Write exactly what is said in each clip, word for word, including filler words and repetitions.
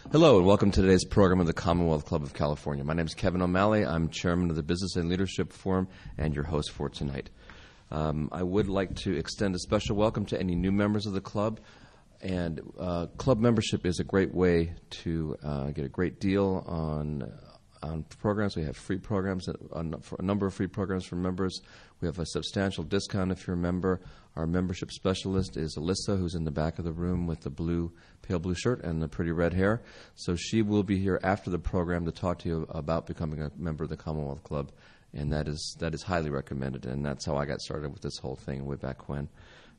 Hello and welcome to today's program of the Commonwealth Club of California. My name is Kevin O'Malley. I'm chairman of the Business and Leadership Forum and your host for tonight. Um, I would like to extend a special welcome to any new members of the club. And uh, club membership is a great way to uh, get a great deal on on programs. We have free programs, a number of free programs for members. We have a substantial discount if you're a member. Our membership specialist is Alyssa, who's in the back of the room with the blue, pale blue shirt and the pretty red hair. So she will be here after the program to talk to you about becoming a member of the Commonwealth Club, and that is that is highly recommended. And that's how I got started with this whole thing way back when.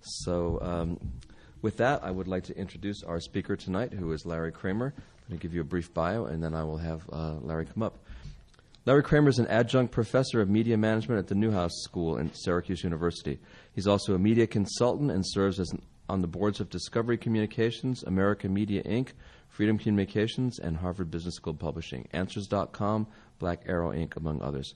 So um, with that, I would like to introduce our speaker tonight, who is Larry Kramer. I'm going to give you a brief bio, and then I will have uh, Larry come up. Larry Kramer is an adjunct professor of media management at the Newhouse School in Syracuse University. He's also a media consultant and serves as an, on the boards of Discovery Communications, America Media Incorporated, Freedom Communications, and Harvard Business School Publishing, Answers dot com, Black Arrow Incorporated, among others.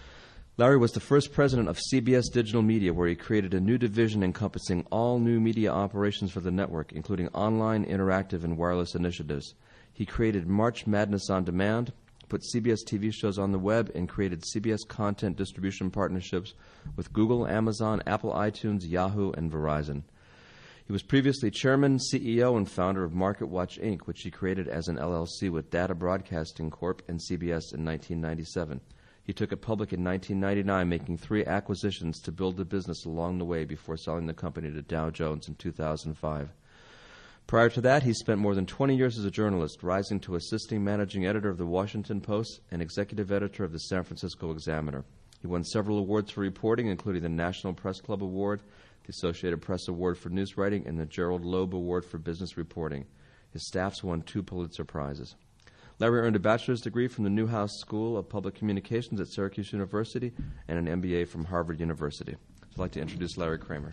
Larry was the first president of C B S Digital Media, where he created a new division encompassing all new media operations for the network, including online, interactive, and wireless initiatives. He created March Madness on Demand, put C B S T V shows on the web, and created C B S content distribution partnerships with Google, Amazon, Apple iTunes, Yahoo, and Verizon. He was previously chairman, C E O, and founder of MarketWatch Incorporated, which he created as an L L C with Data Broadcasting Corporation and C B S in nineteen ninety-seven. He took it public in nineteen ninety-nine, making three acquisitions to build the business along the way before selling the company to Dow Jones in two thousand five. Prior to that, he spent more than twenty years as a journalist, rising to assisting managing editor of the Washington Post and executive editor of the San Francisco Examiner. He won several awards for reporting, including the National Press Club Award, the Associated Press Award for News Writing, and the Gerald Loeb Award for Business Reporting. His staffs won two Pulitzer Prizes. Larry earned a bachelor's degree from the Newhouse School of Public Communications at Syracuse University and an M B A from Harvard University. So I'd like to introduce Larry Kramer.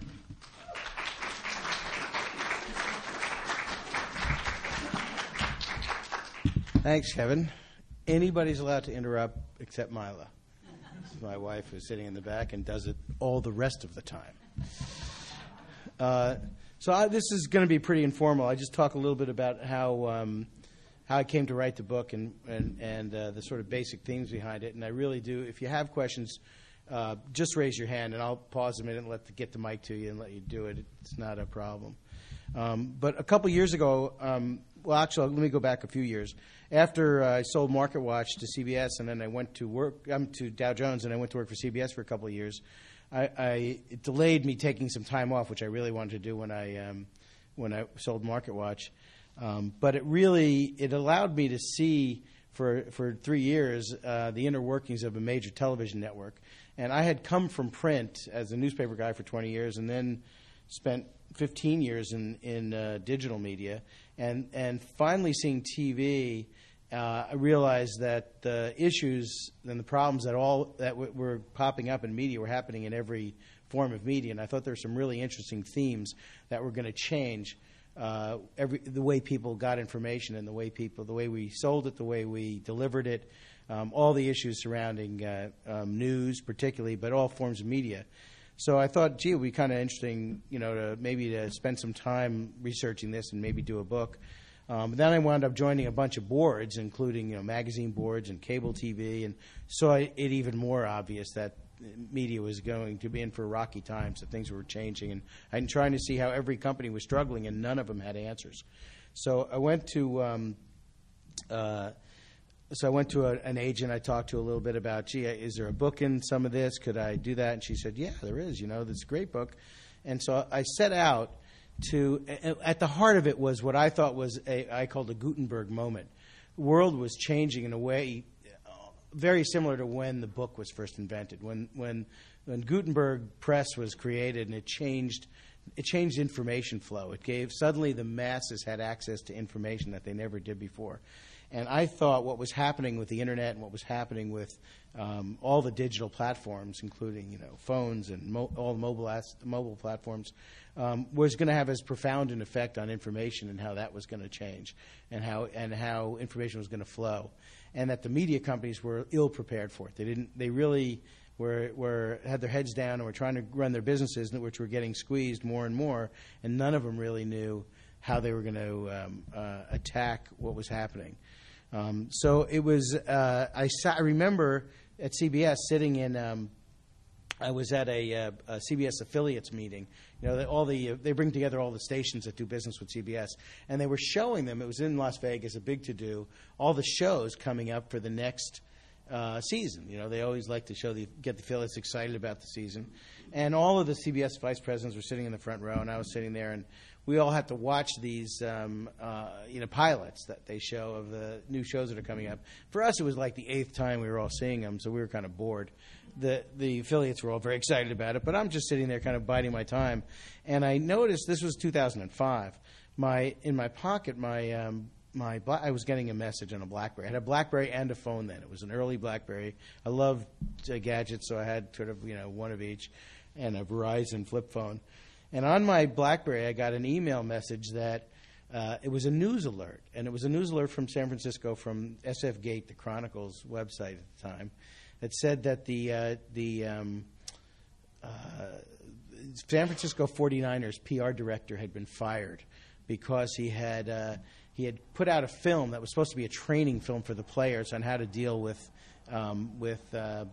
Thanks, Kevin. Anybody's allowed to interrupt except Mila. This is my wife, who's sitting in the back and does it all the rest of the time. Uh, so I, this is going to be pretty informal. I just talk a little bit about how um, how I came to write the book and and, and uh, the sort of basic themes behind it. And I really do. If you have questions, uh, just raise your hand, and I'll pause a minute and let the, get the mic to you and let you do it. It's not a problem. Um, but a couple years ago, um, well, actually, let me go back a few years. After uh, I sold MarketWatch to C B S, and then I went to work um, to Dow Jones, and I went to work for C B S for a couple of years. I, I it delayed me taking some time off, which I really wanted to do when I um, when I sold MarketWatch. Um, but it really it allowed me to see for for three years uh, the inner workings of a major television network. And I had come from print as a newspaper guy for twenty years, and then spent fifteen years in in uh, digital media, and and finally seeing T V, uh, I realized that the issues and the problems that all that w- were popping up in media were happening in every form of media, and I thought there were some really interesting themes that were going to change uh, every the way people got information and the way people the way we sold it, the way we delivered it, um, all the issues surrounding uh, um, news, particularly, but all forms of media. So I thought, gee, it would be kind of interesting, you know, to maybe to spend some time researching this and maybe do a book. Um, but then I wound up joining a bunch of boards, including, you know, magazine boards and cable T V, and saw it even more obvious that media was going to be in for rocky times, that things were changing. And I'm trying to see how every company was struggling, and none of them had answers. So I went to... Um, uh, So I went to a, an agent I talked to a little bit about, gee, is there a book in some of this? Could I do that? And she said, yeah, there is. You know, this is a great book. And so I set out to, at the heart of it was what I thought was a, I called a Gutenberg moment. The world was changing in a way very similar to when the book was first invented. When when when Gutenberg press was created, and it changed it changed information flow. It gave, suddenly the masses had access to information that they never did before. And I thought what was happening with the internet and what was happening with um, all the digital platforms, including, you know, phones and mo- all the mobile as- mobile platforms, um, was going to have as profound an effect on information and how that was going to change, and how and how information was going to flow, and that the media companies were ill prepared for it. They didn't. They really were were had their heads down and were trying to run their businesses, which were getting squeezed more and more, and none of them really knew how they were going to um, uh, attack what was happening. Um, so it was. Uh, I, sa- I remember at C B S sitting in. Um, I was at a, uh, a C B S affiliates meeting. You know, they, all the uh, they bring together all the stations that do business with C B S, and they were showing them. It was in Las Vegas, a big to do. All the shows coming up for the next uh, season. You know, they always like to show the get the affiliates excited about the season, and all of the C B S vice presidents were sitting in the front row, and I was sitting there, and we all had to watch these, um, uh, you know, pilots that they show of the new shows that are coming up. For us, it was like the eighth time we were all seeing them, so we were kind of bored. The the affiliates were all very excited about it, but I'm just sitting there kind of biding my time. And I noticed this was two thousand five. My in my pocket, my um, my I was getting a message on a BlackBerry. I had a BlackBerry and a phone then. It was an early BlackBerry. I loved uh, gadgets, so I had sort of you know one of each, and a Verizon flip phone. And on my BlackBerry, I got an email message that uh, it was a news alert, and it was a news alert from San Francisco, from S F Gate, the Chronicle's website at the time. It said that the uh, the um, uh, San Francisco forty-niners P R director had been fired because he had uh, he had put out a film that was supposed to be a training film for the players on how to deal with um, with uh,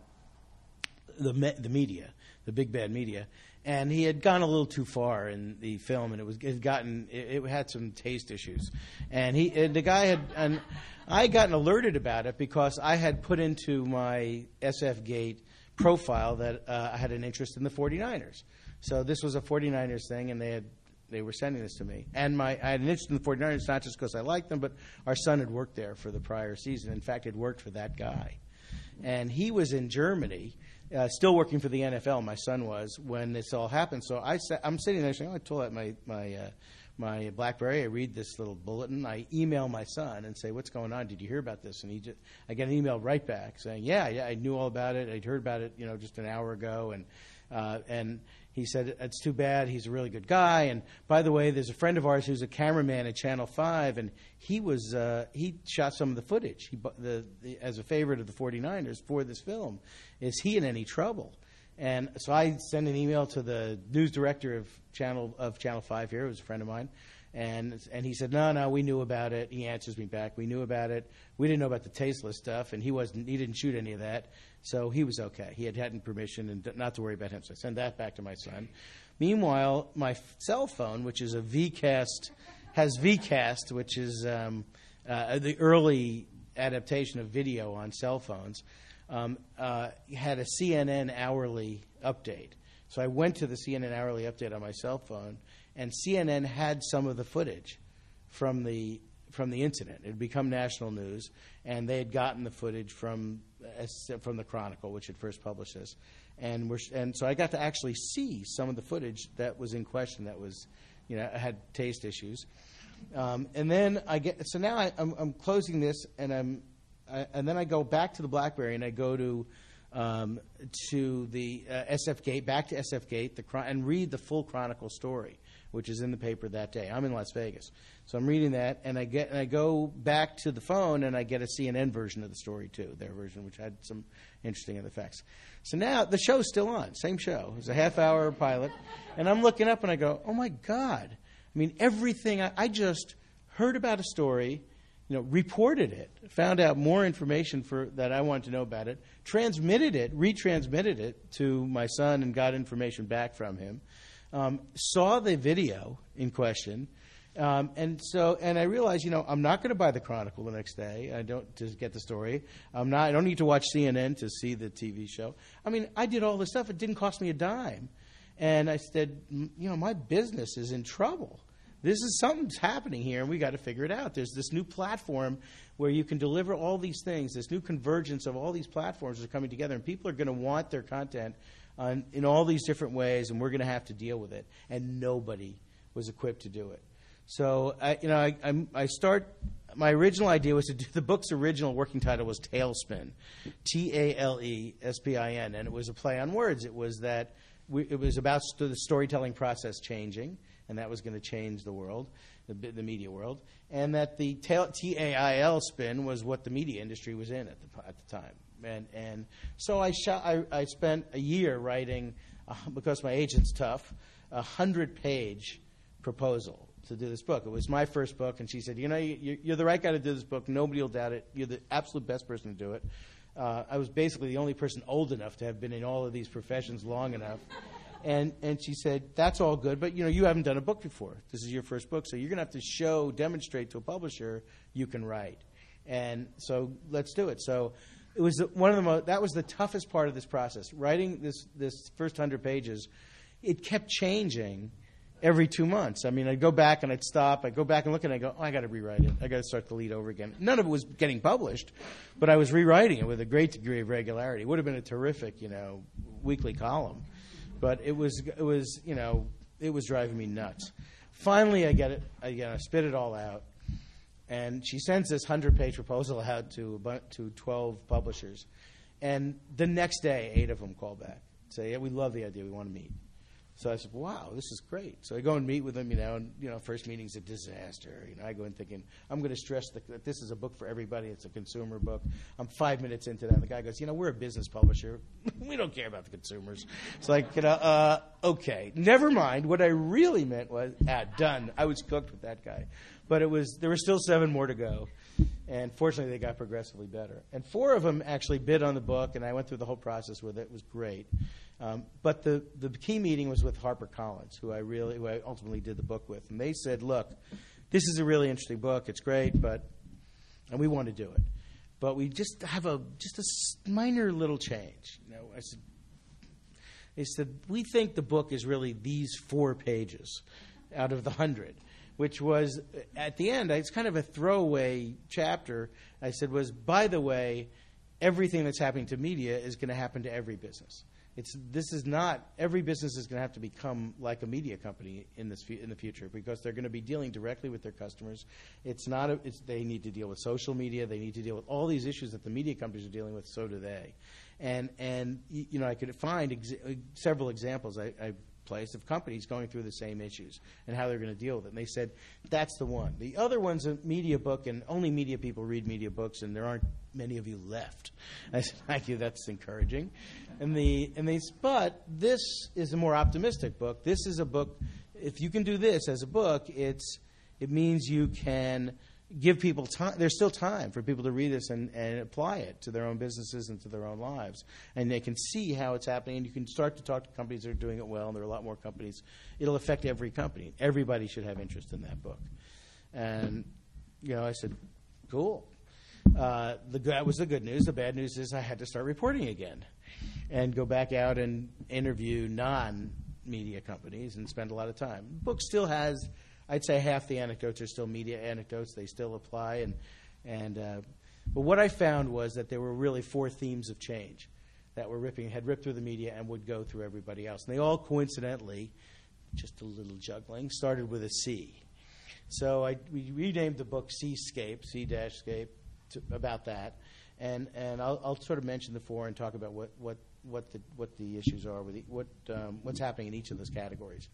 the me- the media, the big bad media, and he had gone a little too far in the film, and it was it had gotten it, it had some taste issues, and he and the guy had and. I had gotten alerted about it because I had put into my S F Gate profile that uh, I had an interest in the forty-niners. So this was a forty-niners thing, and they had they were sending this to me. And my I had an interest in the forty-niners not just because I liked them, but our son had worked there for the prior season. In fact, had worked for that guy. And he was in Germany, uh, still working for the N F L, my son was, when this all happened. So I sa- I'm sitting there saying, oh, I told out my, my uh, my BlackBerry, I read this little bulletin. I email my son and say, what's going on? Did you hear about this? And he just, I get an email right back saying, yeah, yeah, I knew all about it. I'd heard about it, you know, just an hour ago. And uh, and he said, it's too bad. He's a really good guy. And by the way, there's a friend of ours who's a cameraman at Channel five, and he was uh, he shot some of the footage he, the, the, as a favorite of the forty-niners for this film. Is he in any trouble? And so I sent an email to the news director of Channel of Channel five here, who was a friend of mine, and and he said, no, no, we knew about it. He answers me back, we knew about it. We didn't know about the tasteless stuff, and he wasn't. He didn't shoot any of that, so he was okay. He had had permission and not to worry about him. So I sent that back to my son. Meanwhile, my cell phone, which is a Vcast, has Vcast, which is um, uh, the early adaptation of video on cell phones. Um, uh, had a C N N hourly update. So I went to the C N N hourly update on my cell phone, and C N N had some of the footage from the from the incident. It had become national news, and they had gotten the footage from from the Chronicle, which had first published this. And we're, and so I got to actually see some of the footage that was in question that was, you know, had taste issues. Um, and then I get so now I, I'm, I'm closing this, and I'm. I, and then I go back to the BlackBerry and I go to um, to the uh, S F Gate, back to S F Gate, the and read the full Chronicle story, which is in the paper that day. I'm in Las Vegas, so I'm reading that, and I get and I go back to the phone and I get a C N N version of the story too, their version, which had some interesting effects. So now the show's still on, same show. It's a half-hour pilot, and I'm looking up and I go, oh my God! I mean, everything I, I just heard about a story. You know, reported it, found out more information for that I wanted to know about it, transmitted it, retransmitted it to my son, and got information back from him. Um, saw the video in question, um, and so and I realized, you know, I'm not going to buy the Chronicle the next day. I don't to get the story. I'm not. I don't need to watch C N N to see the T V show. I mean, I did all this stuff. It didn't cost me a dime, and I said, you know, my business is in trouble. This is something's happening here, and we got to figure it out. There's this new platform where you can deliver all these things. This new convergence of all these platforms are coming together, and people are going to want their content on, in all these different ways, and we're going to have to deal with it. And nobody was equipped to do it. So, I, you know, I, I'm, I start. My original idea was to do the book's original working title was Talespin, T A L E S P I N, and it was a play on words. It was that we, it was about st- the storytelling process changing. And that was going to change the world, the, the media world, and that the T A I L spin was what the media industry was in at the at the time. And and so I shot, I, I spent a year writing, uh, because my agent's tough, a hundred page proposal to do this book. It was my first book, and she said, you know, you, you're the right guy to do this book. Nobody will doubt it. You're the absolute best person to do it. Uh, I was basically the only person old enough to have been in all of these professions long enough. And and she said, that's all good, but, you know, you haven't done a book before. This is your first book, so you're going to have to show, demonstrate to a publisher you can write. And so let's do it. So it was one of the most, that was the toughest part of this process. Writing this, this first hundred pages, it kept changing every two months. I mean, I'd go back and I'd stop. I'd go back and look and I'd go, oh, I got to rewrite it. I got to start the lead over again. None of it was getting published, but I was rewriting it with a great degree of regularity. It would have been a terrific, you know, weekly column. But it was, it was, you know, it was driving me nuts. Finally, I get it. I, you know, I spit it all out. And she sends this hundred-page proposal out to about, to twelve publishers. And the next day, eight of them call back. Say, yeah, we love the idea. We want to meet. So I said, wow, this is great. So I go and meet with them, you know, and, you know, first meeting's a disaster. You know, I go in thinking, I'm going to stress the, that this is a book for everybody. It's a consumer book. I'm five minutes into that, and the guy goes, you know, we're a business publisher. We don't care about the consumers. It's like, you know, uh, okay, never mind. What I really meant was, ah, done. I was cooked with that guy. But it was, there were still seven more to go. And fortunately, they got progressively better. And four of them actually bid on the book, and I went through the whole process with it. It was great. Um, but the, the key meeting was with HarperCollins, who I really, who I ultimately did the book with. And they said, look, this is a really interesting book. It's great, but, and we want to do it. But we just have a, just a minor little change. You know, I said, they said, we think the book is really these four pages out of the hundred. Which was, at the end, it's kind of a throwaway chapter. I said was, by the way, everything that's happening to media is going to happen to every business. It's this is not every business is going to have to become like a media company in this in the future because they're going to be dealing directly with their customers. It's not a, it's, they need to deal with social media. They need to deal with all these issues that the media companies are dealing with. So do they. And and you know I could find ex- several examples. I. I place of companies going through the same issues and how they're going to deal with it. And they said, that's the one. The other one's a media book, and only media people read media books, and there aren't many of you left. I said, thank you, that's encouraging. And the and they, but this is a more optimistic book. This is a book, if you can do this as a book, it's it means you can give people time. There's still time for people to read this and, and apply it to their own businesses and to their own lives. And they can see how it's happening, and you can start to talk to companies that are doing it well, and there are a lot more companies. It'll affect every company. Everybody should have interest in that book. And, you know, I said, cool. Uh, the, that was the good news. The bad news is I had to start reporting again and go back out and interview non-media companies and spend a lot of time. The book still has... I'd say half the anecdotes are still media anecdotes. They still apply. And, and, uh, but what I found was that there were really four themes of change that were ripping, had ripped through the media and would go through everybody else. And they all coincidentally, just a little juggling, started with a C. So I, we renamed the book Seascape, C-Scape, to, about that. And, and I'll, I'll sort of mention the four and talk about what, what, what, the, what the issues are, with the, what, um, what's happening in each of those categories.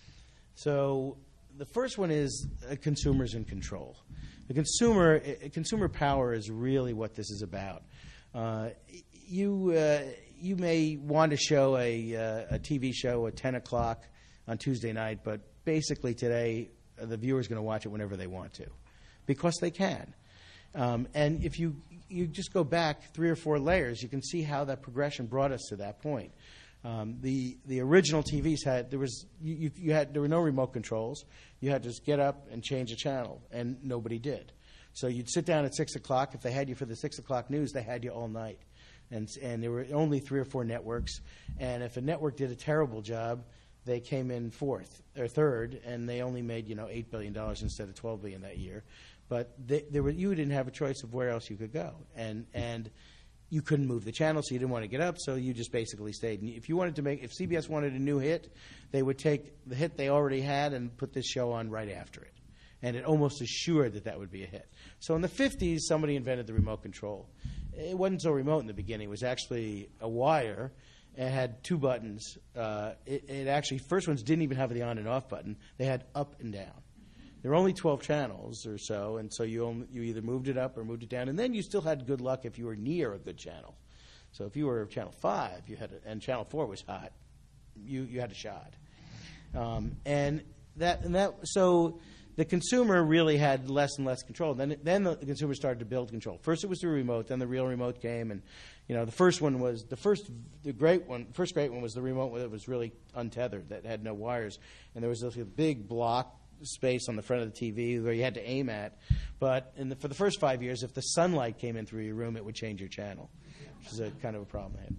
So... The first one is uh, consumers in control. The consumer uh, consumer power is really what this is about. Uh, you uh, you may want to show a uh, a T V show at ten o'clock on Tuesday night, but basically today uh, the viewer is going to watch it whenever they want to, because they can. Um, and if you you just go back three or four layers, you can see how that progression brought us to that point. Um, the the original T Vs had there was you, you had there were no remote controls. You had to just get up and change a channel, and nobody did. So you'd sit down at six o'clock. If they had you for the six o'clock news, they had you all night, and and there were only three or four networks. And if a network did a terrible job, they came in fourth or third, and they only made you know eight billion dollars instead of twelve billion that year. But they, there were you didn't have a choice of where else you could go, and and. You couldn't move the channel, so you didn't want to get up, so you just basically stayed. And if you wanted to make, if C B S wanted a new hit, they would take the hit they already had and put this show on right after it. And it almost assured that that would be a hit. So in the fifties, somebody invented the remote control. It wasn't so remote in the beginning. It was actually a wire. It had two buttons. Uh, it, it actually, first ones didn't even have the on and off button. They had up and down. There were only twelve channels or so, and so you only, you either moved it up or moved it down, and then you still had good luck if you were near a good channel. So if you were channel five, you had, a, and channel four was hot, you you had a shot. Um, and that and that so the consumer really had less and less control. Then, then the consumer started to build control. First, it was the remote. Then the real remote came, and you know, the first one was the first, the great one. First great one was the remote that was really untethered, that had no wires, and there was this big block space on the front of the T V where you had to aim at. But in the, for the first five years, if the sunlight came in through your room, it would change your channel, which is a kind of a problem they had.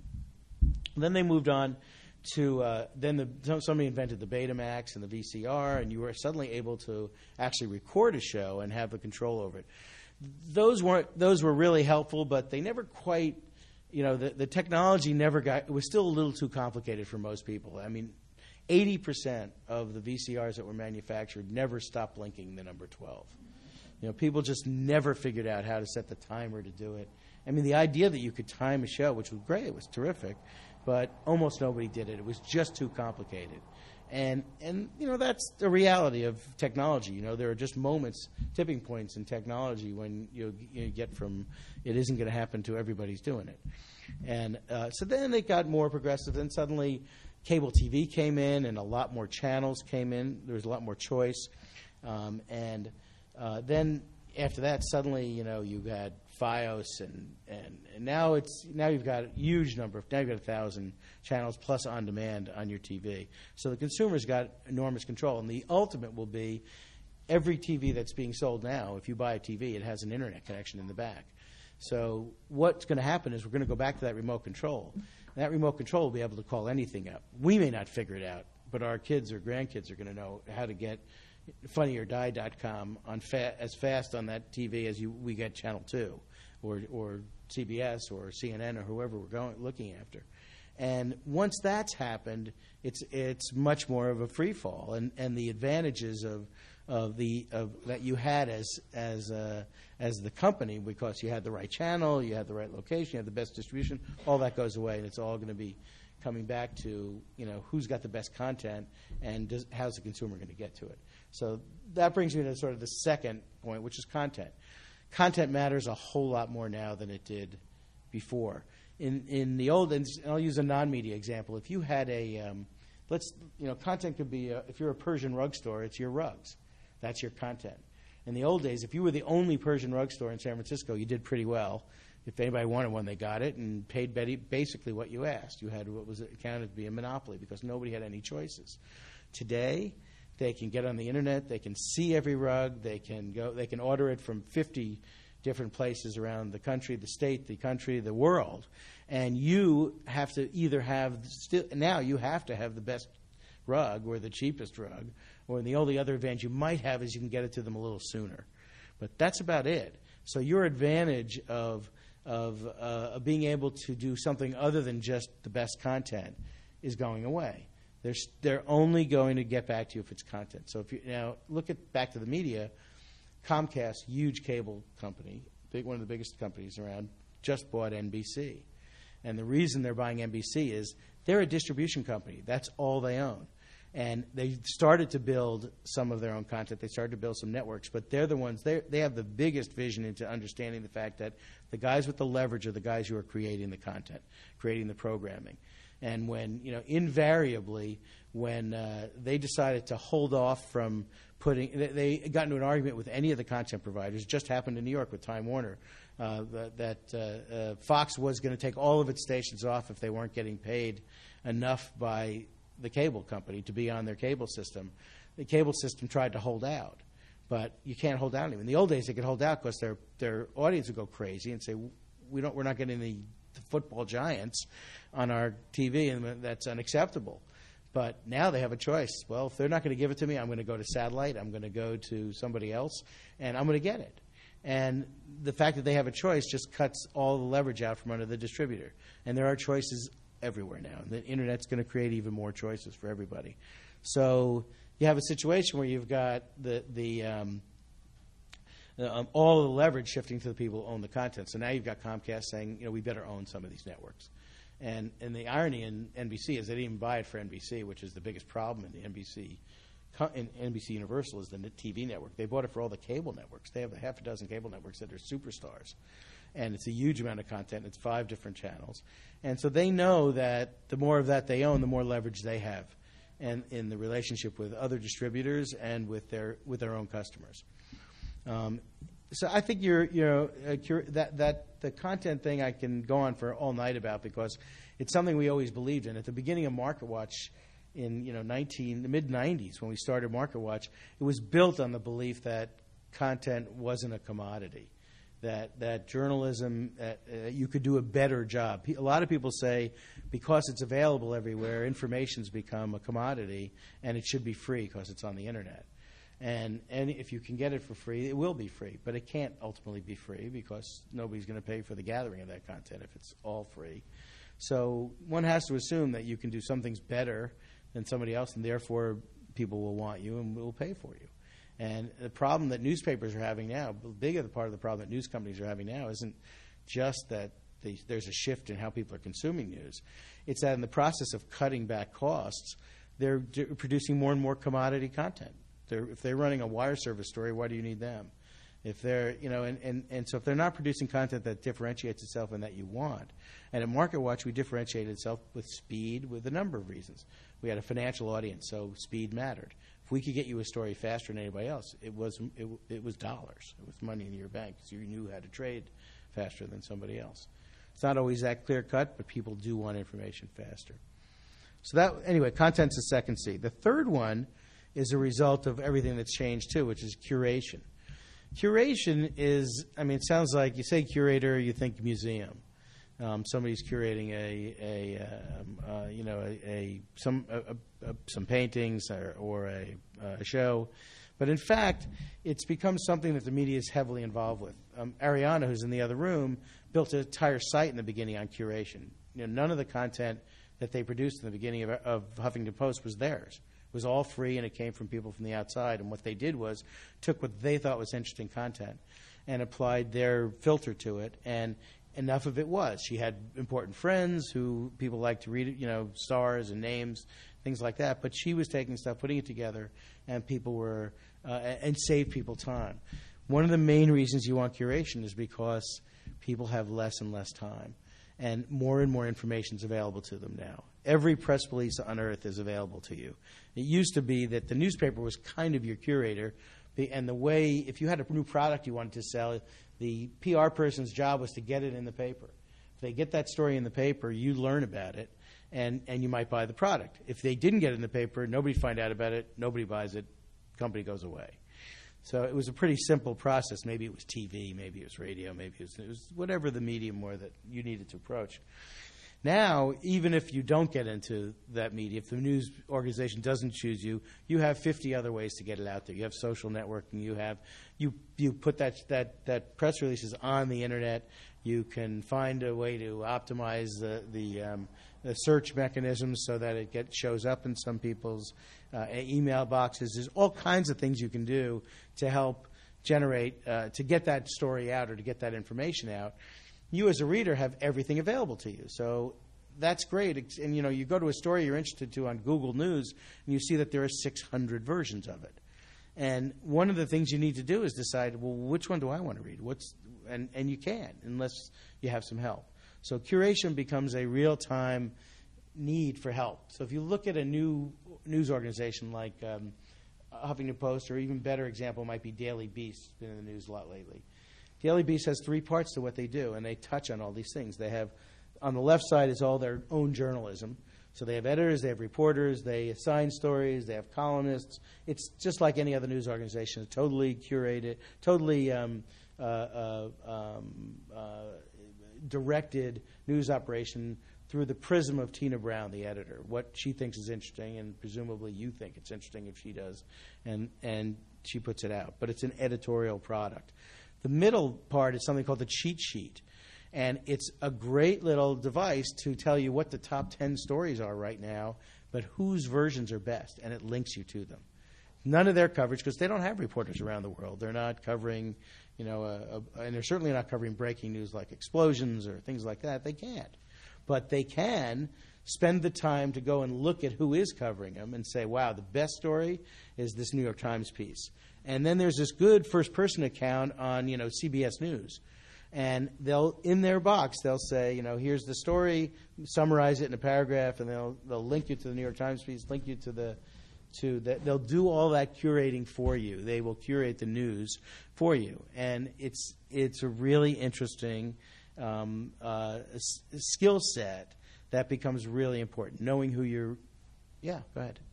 Then they moved on to uh, then the, somebody invented the Betamax and the V C R, and you were suddenly able to actually record a show and have the control over it. Those weren't those were really helpful, but they never quite, you know, the, the technology never got. It was still a little too complicated for most people. I mean, eighty percent of the V C Rs that were manufactured never stopped blinking the number twelve. You know, people just never figured out how to set the timer to do it. I mean, the idea that you could time a show, which was great, it was terrific, but almost nobody did it. It was just too complicated. And, and you know, that's the reality of technology. You know, there are just moments, tipping points in technology when you, you get from it isn't going to happen to everybody's doing it. And uh, so then it got more progressive, and suddenly cable T V came in and a lot more channels came in. There was a lot more choice. Um, and uh, then after that, suddenly, you know, you had Fios, and, and, and now it's now you've got a huge number of now you've got a thousand channels plus on demand on your T V. So the consumer's got enormous control, and the ultimate will be every T V that's being sold now. If you buy a T V, it has an internet connection in the back. So what's going to happen is we're going to go back to that remote control. And that remote control will be able to call anything up. We may not figure it out, but our kids or grandkids are going to know how to get funny or die dot com on fa- as fast on that T V as you, we get Channel two or, or C B S or C N N or whoever we're going looking after. And once that's happened, it's it's much more of a free fall, and, and the advantages of of the of that you had as as uh, as the company, because you had the right channel, you had the right location, you had the best distribution, all that goes away, and it's all going to be coming back to, you know, who's got the best content and does, how's the consumer going to get to it. So that brings me to sort of the second point, which is content. Content matters a whole lot more now than it did before. In in the old, and I'll use a non-media example. If you had a, um, let's, you know, content could be, a, if you're a Persian rug store, it's your rugs. That's your content. In the old days, if you were the only Persian rug store in San Francisco, you did pretty well. If anybody wanted one, they got it and paid basically what you asked. You had what was counted to be a monopoly because nobody had any choices. Today, they can get on the internet, they can see every rug, they can go, they can order it from fifty different places around the country, the state, the country, the world, and you have to either have still now you have to have the best rug or the cheapest rug, or the only other advantage you might have is you can get it to them a little sooner, but that's about it. So your advantage of of, uh, of being able to do something other than just the best content is going away. They're they're only going to get back to you if it's content. So if you now look at back to the media, Comcast, huge cable company, big one of the biggest companies around, just bought N B C, and the reason they're buying N B C is they're a distribution company. That's all they own. And they started to build some of their own content. They started to build some networks, but they're the ones, they they have the biggest vision into understanding the fact that the guys with the leverage are the guys who are creating the content, creating the programming. And when, you know, invariably, when uh, they decided to hold off from putting, they, they got into an argument with any of the content providers. It just happened in New York with Time Warner, uh, that, that uh, uh, Fox was going to take all of its stations off if they weren't getting paid enough by the cable company to be on their cable system. The cable system tried to hold out, but you can't hold out anymore. In the old days, they could hold out because their their audience would go crazy and say, "We don't, we're not getting the, the football giants on our T V, and that's unacceptable." But now they have a choice. Well, if they're not going to give it to me, I'm going to go to satellite. I'm going to go to somebody else, and I'm going to get it. And the fact that they have a choice just cuts all the leverage out from under the distributor. And there are choices everywhere now. The Internet's going to create even more choices for everybody. So you have a situation where you've got the the um, um, all the leverage shifting to the people who own the content. So now you've got Comcast saying, you know, we better own some of these networks. And and the irony in N B C is they didn't even buy it for N B C, which is the biggest problem in the N B C. In N B C Universal is the T V network. They bought it for all the cable networks. They have a half a dozen cable networks that are superstars. And it's a huge amount of content. It's five different channels. And so they know that the more of that they own, the more leverage they have. and in the relationship with other distributors and with their with their own customers. Um, so I think you're you know uh, cur- that that the content thing I can go on for all night about, because it's something we always believed in. At the beginning of MarketWatch, in you know nineteen the mid nineties, when we started MarketWatch, it was built on the belief that content wasn't a commodity, that that journalism uh, uh, you could do a better job. A lot of people say because it's available everywhere, information's become a commodity, and it should be free because it's on the internet. And and if you can get it for free, it will be free, but it can't ultimately be free because nobody's going to pay for the gathering of that content if it's all free. So one has to assume that you can do some things better than somebody else, and therefore people will want you and will pay for you. And the problem that newspapers are having now, the bigger part of the problem that news companies are having now, isn't just that they, there's a shift in how people are consuming news. It's that in the process of cutting back costs, they're d- producing more and more commodity content. They're, if they're running a wire service story, why do you need them? If they're, you know, and, and, and so if they're not producing content that differentiates itself and that you want, and at MarketWatch we differentiated itself with speed, with a number of reasons. We had a financial audience, so speed mattered. If we could get you a story faster than anybody else, it was it, it was dollars. It was money in your bank because you knew how to trade faster than somebody else. It's not always that clear cut, but people do want information faster. So that anyway, content's the second C. The third one is a result of everything that's changed too, which is curation. Curation is, I mean, it sounds like you say curator, you think museum. Um, somebody's curating a, a um, uh, you know, a, a some a, a, some paintings or, or a, a show, but in fact, it's become something that the media is heavily involved with. Um, Ariana, who's in the other room, built an entire site in the beginning on curation. You know, none of the content that they produced in the beginning of, of Huffington Post was theirs. It was all free, and it came from people from the outside. And what they did was took what they thought was interesting content and applied their filter to it, and enough of it was. She had important friends who people like to read, you know, stars and names, things like that. But she was taking stuff, putting it together, and people were uh, and saved people time. One of the main reasons you want curation is because people have less and less time, and more and more information is available to them now. Every press release on earth is available to you. It used to be that the newspaper was kind of your curator, and the way, if you had a new product you wanted to sell, the P R person's job was to get it in the paper. If they get that story in the paper, you learn about it, and, and you might buy the product. If they didn't get it in the paper, nobody find out about it, nobody buys it, company goes away. So it was a pretty simple process. Maybe it was T V, maybe it was radio, maybe it was, it was whatever the medium were that you needed to approach. Now, even if you don't get into that media, if the news organization doesn't choose you, you have fifty other ways to get it out there. You have social networking. You have you you put that that that press releases on the internet. You can find a way to optimize the the, um, the search mechanisms so that it get shows up in some people's uh, email boxes. There's all kinds of things you can do to help generate uh, to get that story out or to get that information out. You as a reader have everything available to you. So that's great. And, you know, you go to a story you're interested to on Google News, and you see that there are six hundred versions of it. And one of the things you need to do is decide, well, which one do I want to read? What's and, and you can't unless you have some help. So curation becomes a real-time need for help. So if you look at a new news organization like um, Huffington Post, or even better example might be Daily Beast, it's been in the news a lot lately. Daily Beast has three parts to what they do, and they touch on all these things. They have, on the left side is all their own journalism. So they have editors, they have reporters, they assign stories, they have columnists. It's just like any other news organization, totally curated, totally um, uh, uh, um, uh, directed news operation through the prism of Tina Brown, the editor, what she thinks is interesting, and presumably you think it's interesting if she does, and, and she puts it out. But it's an editorial product. The middle part is something called the cheat sheet, and it's a great little device to tell you what the top ten stories are right now, but whose versions are best, and it links you to them. None of their coverage, because they don't have reporters around the world. They're not covering, you know, a, a, and they're certainly not covering breaking news like explosions or things like that. They can't. But they can spend the time to go and look at who is covering them and say, wow, the best story is this New York Times piece. And then there's this good first-person account on, you know, C B S News. And they'll, in their box, they'll say, you know, here's the story, summarize it in a paragraph, and they'll they'll link you to the New York Times piece, link you to the, to the, they'll do all that curating for you. They will curate the news for you, and it's it's a really interesting um, uh, s- skill set that becomes really important. Knowing who you're, yeah, go ahead.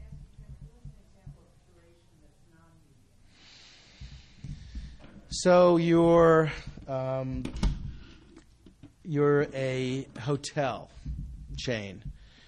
So you're um, you're a hotel chain,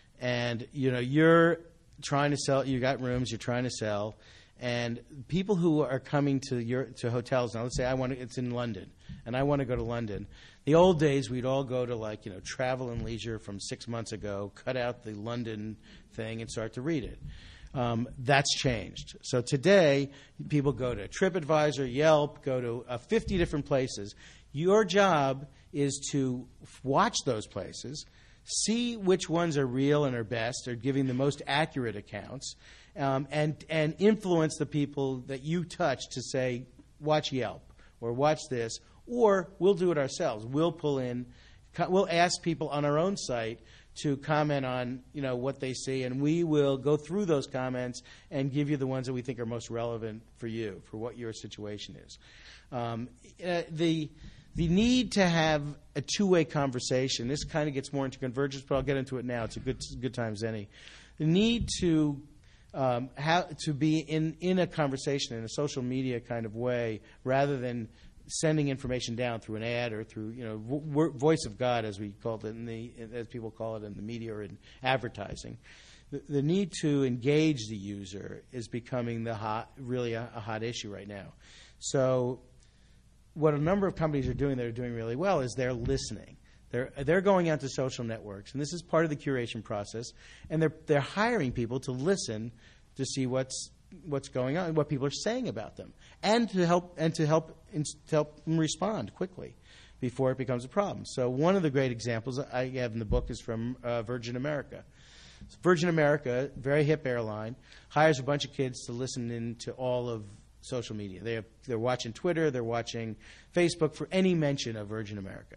and you know you're trying to sell. You got rooms. You're trying to sell, and people who are coming to your to hotels now. Let's say I want to. It's in London, and I want to go to London. The old days, we'd all go to like you know Travel and Leisure from six months ago. Cut out the London thing and start to read it. Um, that's changed. So today, people go to TripAdvisor, Yelp, go to uh, fifty different places. Your job is to f- watch those places, see which ones are real and are best, are giving the most accurate accounts, um, and and influence the people that you touch to say, watch Yelp or watch this, or we'll do it ourselves. We'll pull in, co- we'll ask people on our own site to comment on, you know, what they see, and we will go through those comments and give you the ones that we think are most relevant for you, for what your situation is. Um, uh, the the need to have a two-way conversation, this kind of gets more into convergence, but I'll get into it now. It's a good good time as any. The need to um, have to be in, in a conversation in a social media kind of way, rather than sending information down through an ad or through, you know, vo- voice of God, as we call it in the, as people call it in the media or in advertising. The, the need to engage the user is becoming the hot, really a, a hot issue right now. So, what a number of companies are doing that are doing really well is they're listening. They're they're going out to social networks, and this is part of the curation process. And they're they're hiring people to listen to see what's what's going on, what people are saying about them, and to help and to help and to help them respond quickly before it becomes a problem. So one of the great examples I have in the book is from uh, Virgin America. So Virgin America, very hip airline, hires a bunch of kids to listen in to all of social media. They're they're watching Twitter, they're watching Facebook for any mention of Virgin America.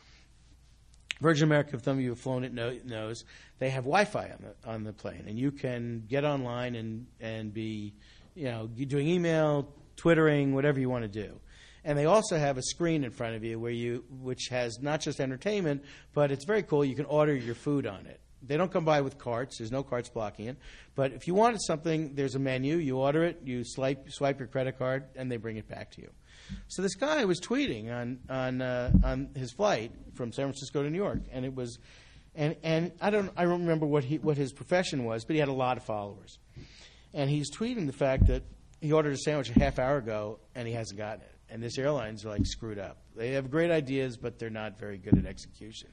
Virgin America, if some of you have flown it know, knows, they have Wi-Fi on the on the plane, and you can get online and and be, you know, doing email, Twittering, whatever you want to do. And they also have a screen in front of you where you, which has not just entertainment, but it's very cool. You can order your food on it. They don't come by with carts. There's no carts blocking it. But if you wanted something, there's a menu. You order it. You swipe swipe your credit card, and they bring it back to you. So this guy was tweeting on on uh, on his flight from San Francisco to New York, and it was, and and I don't I don't remember what he what his profession was, but he had a lot of followers, and he's tweeting the fact that he ordered a sandwich a half hour ago and he hasn't gotten it, and this airline's like screwed up. They have great ideas, but they're not very good at execution.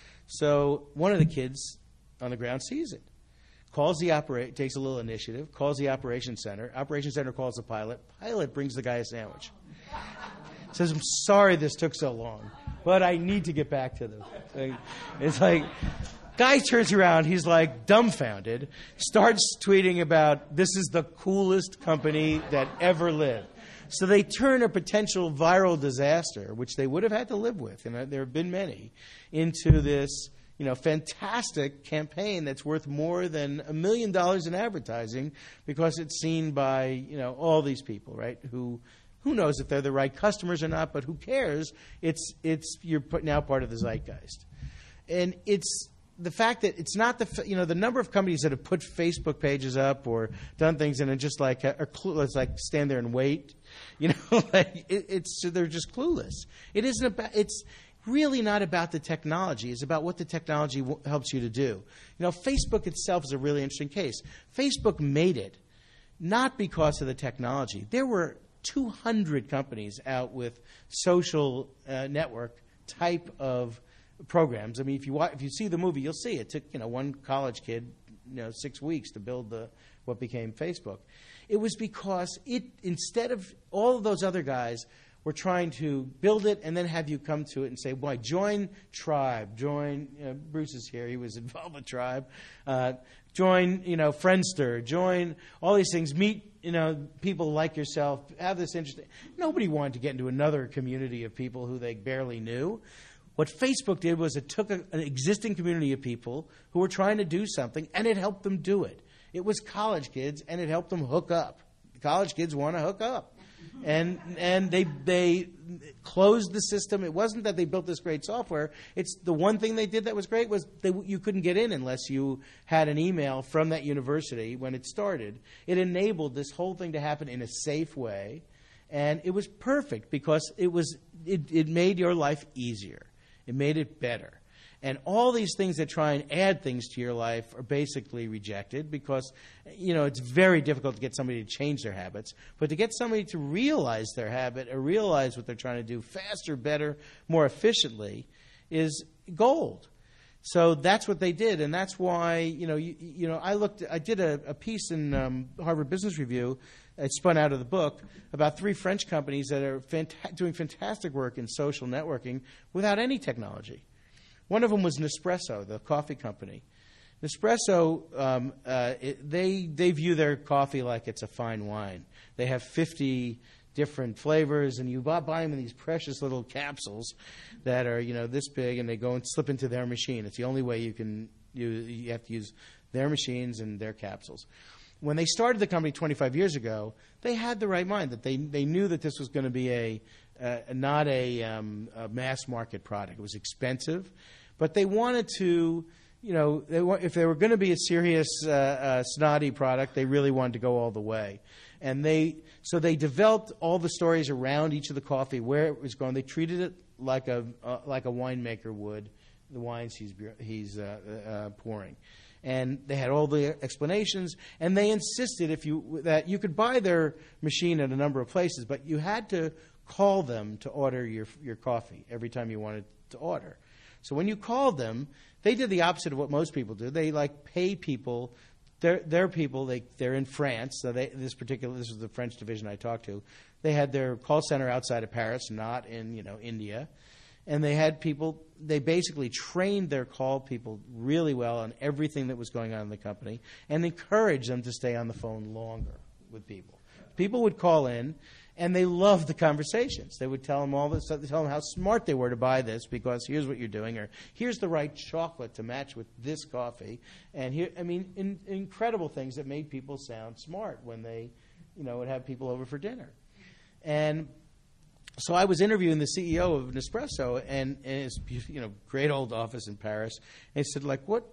So one of the kids on the ground sees it, calls the operator, takes a little initiative, calls the operations center. Operations center calls the pilot. Pilot brings the guy a sandwich. Says, I'm sorry this took so long, but I need to get back to them. Like, it's like, guy turns around, he's like dumbfounded, starts tweeting about this is the coolest company that ever lived. So they turn a potential viral disaster, which they would have had to live with, and there have been many, into this, you know, fantastic campaign that's worth more than a million dollars in advertising because it's seen by, you know, all these people, right, who who knows if they're the right customers or not, but who cares? It's it's you're now part of the zeitgeist. And it's the fact that it's not the, you know, the number of companies that have put Facebook pages up or done things and are just like, are clueless, like stand there and wait, you know, like it, it's, they're just clueless. It isn't about, it's really not about the technology. It's about what the technology w- helps you to do. You know, Facebook itself is a really interesting case. Facebook made it not because of the technology. There were two hundred companies out with social uh, network type of programs. I mean, if you watch, if you see the movie, you'll see it took, you know, one college kid, you know, six weeks to build the what became Facebook. It was because it, instead of all of those other guys we're trying to build it and then have you come to it and say, boy, join Tribe, join, you know, Bruce is here, he was involved with Tribe, uh, join, you know, Friendster, join all these things, meet, you know, people like yourself, have this interesting. Nobody wanted to get into another community of people who they barely knew. What Facebook did was it took a, an existing community of people who were trying to do something, and it helped them do it. It was college kids, and it helped them hook up. College kids want to hook up. And and they they closed the system. It wasn't that they built this great software. It's the one thing they did that was great was they, you couldn't get in unless you had an email from that university when it started. It enabled this whole thing to happen in a safe way, and it was perfect because it was it, it made your life easier. It made it better. And all these things that try and add things to your life are basically rejected because, you know, it's very difficult to get somebody to change their habits. But to get somebody to realize their habit or realize what they're trying to do faster, better, more efficiently is gold. So that's what they did, and that's why, you know, you, you know, I looked, I did a, a piece in um, Harvard Business Review. It spun out of the book about three French companies that are fanta- doing fantastic work in social networking without any technology. One of them was Nespresso, the coffee company. Nespresso, um, uh, it, they they view their coffee like it's a fine wine. They have fifty different flavors, and you buy, buy them in these precious little capsules that are, you know, this big, and they go and slip into their machine. It's the only way you can you you have to use their machines and their capsules. When they started the company twenty-five years ago, they had the right mind that they they knew that this was going to be a uh, not a, um, a mass market product. It was expensive. But they wanted to, you know, they wa- if they were going to be a serious, uh, uh, snotty product, they really wanted to go all the way. And they, so they developed all the stories around each of the coffee, where it was going. They treated it like a uh, like a winemaker would the wines he's he's uh, uh, pouring. And they had all the explanations, and they insisted if you that you could buy their machine at a number of places, but you had to call them to order your your coffee every time you wanted to order. So when you called them, they did the opposite of what most people do. They like pay people. Their their people. They they're in France. So they, this particular this was the French division I talked to. They had their call center outside of Paris, not in you know India, and they had people. They basically trained their call people really well on everything that was going on in the company, and encouraged them to stay on the phone longer with people. People would call in. And they loved the conversations. They would tell them all this stuff. They tell them how smart they were to buy this because here's what you're doing, or here's the right chocolate to match with this coffee. And here, I mean, in, incredible things that made people sound smart when they, you know, would have people over for dinner. And so I was interviewing the C E O of Nespresso, and, and his, you know, great old office in Paris. And he said, like, what?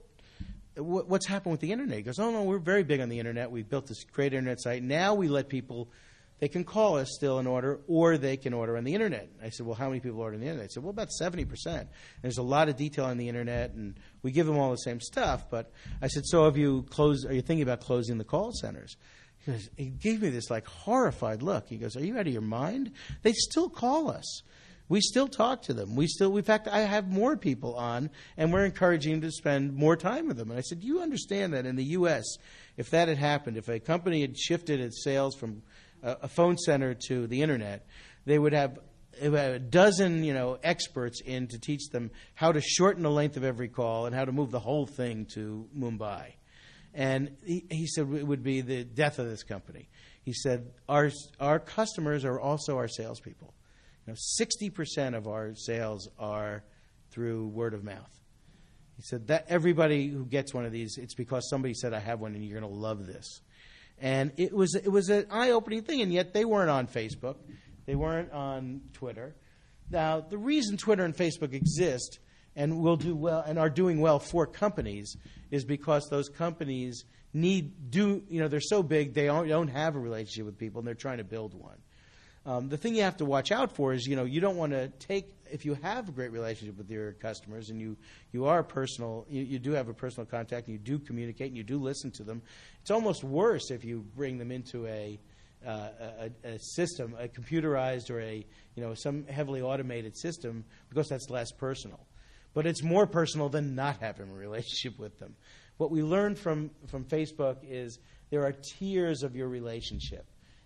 What's happened with the internet? He goes, oh no, we're very big on the internet. We've built this great internet site. Now we let people. They can call us still and order, or they can order on the internet. I said, well, how many people order on the internet? I said, well, about seventy percent. There's a lot of detail on the internet, and we give them all the same stuff. But I said, so have you closed, are you thinking about closing the call centers? He goes, he gave me this like horrified look. He goes, are you out of your mind? They still call us. We still talk to them. We still, in fact, I have more people on, and we're encouraging them to spend more time with them. And I said, do you understand that in the U S, if that had happened, if a company had shifted its sales from a phone center to the internet, they would have a dozen, you know, experts in to teach them how to shorten the length of every call and how to move the whole thing to Mumbai. And he, he said it would be the death of this company. He said our our customers are also our salespeople. You know, sixty percent of our sales are through word of mouth. He said that everybody who gets one of these, it's because somebody said, I have one and you're going to love this. And it was it was an eye-opening thing, and yet they weren't on Facebook. They weren't on Twitter. Now, the reason Twitter and Facebook exist and will do well and are doing well for companies is because those companies need do you know they're so big they don't, don't have a relationship with people, and they're trying to build one. Um, the thing you have to watch out for is, you know, you don't want to take, if you have a great relationship with your customers and you, you are personal, you, you do have a personal contact and you do communicate and you do listen to them, it's almost worse if you bring them into a, uh, a, a system, a computerized or a, you know, some heavily automated system, because that's less personal. But it's more personal than not having a relationship with them. What we learned from, from Facebook is there are tiers of your relationship.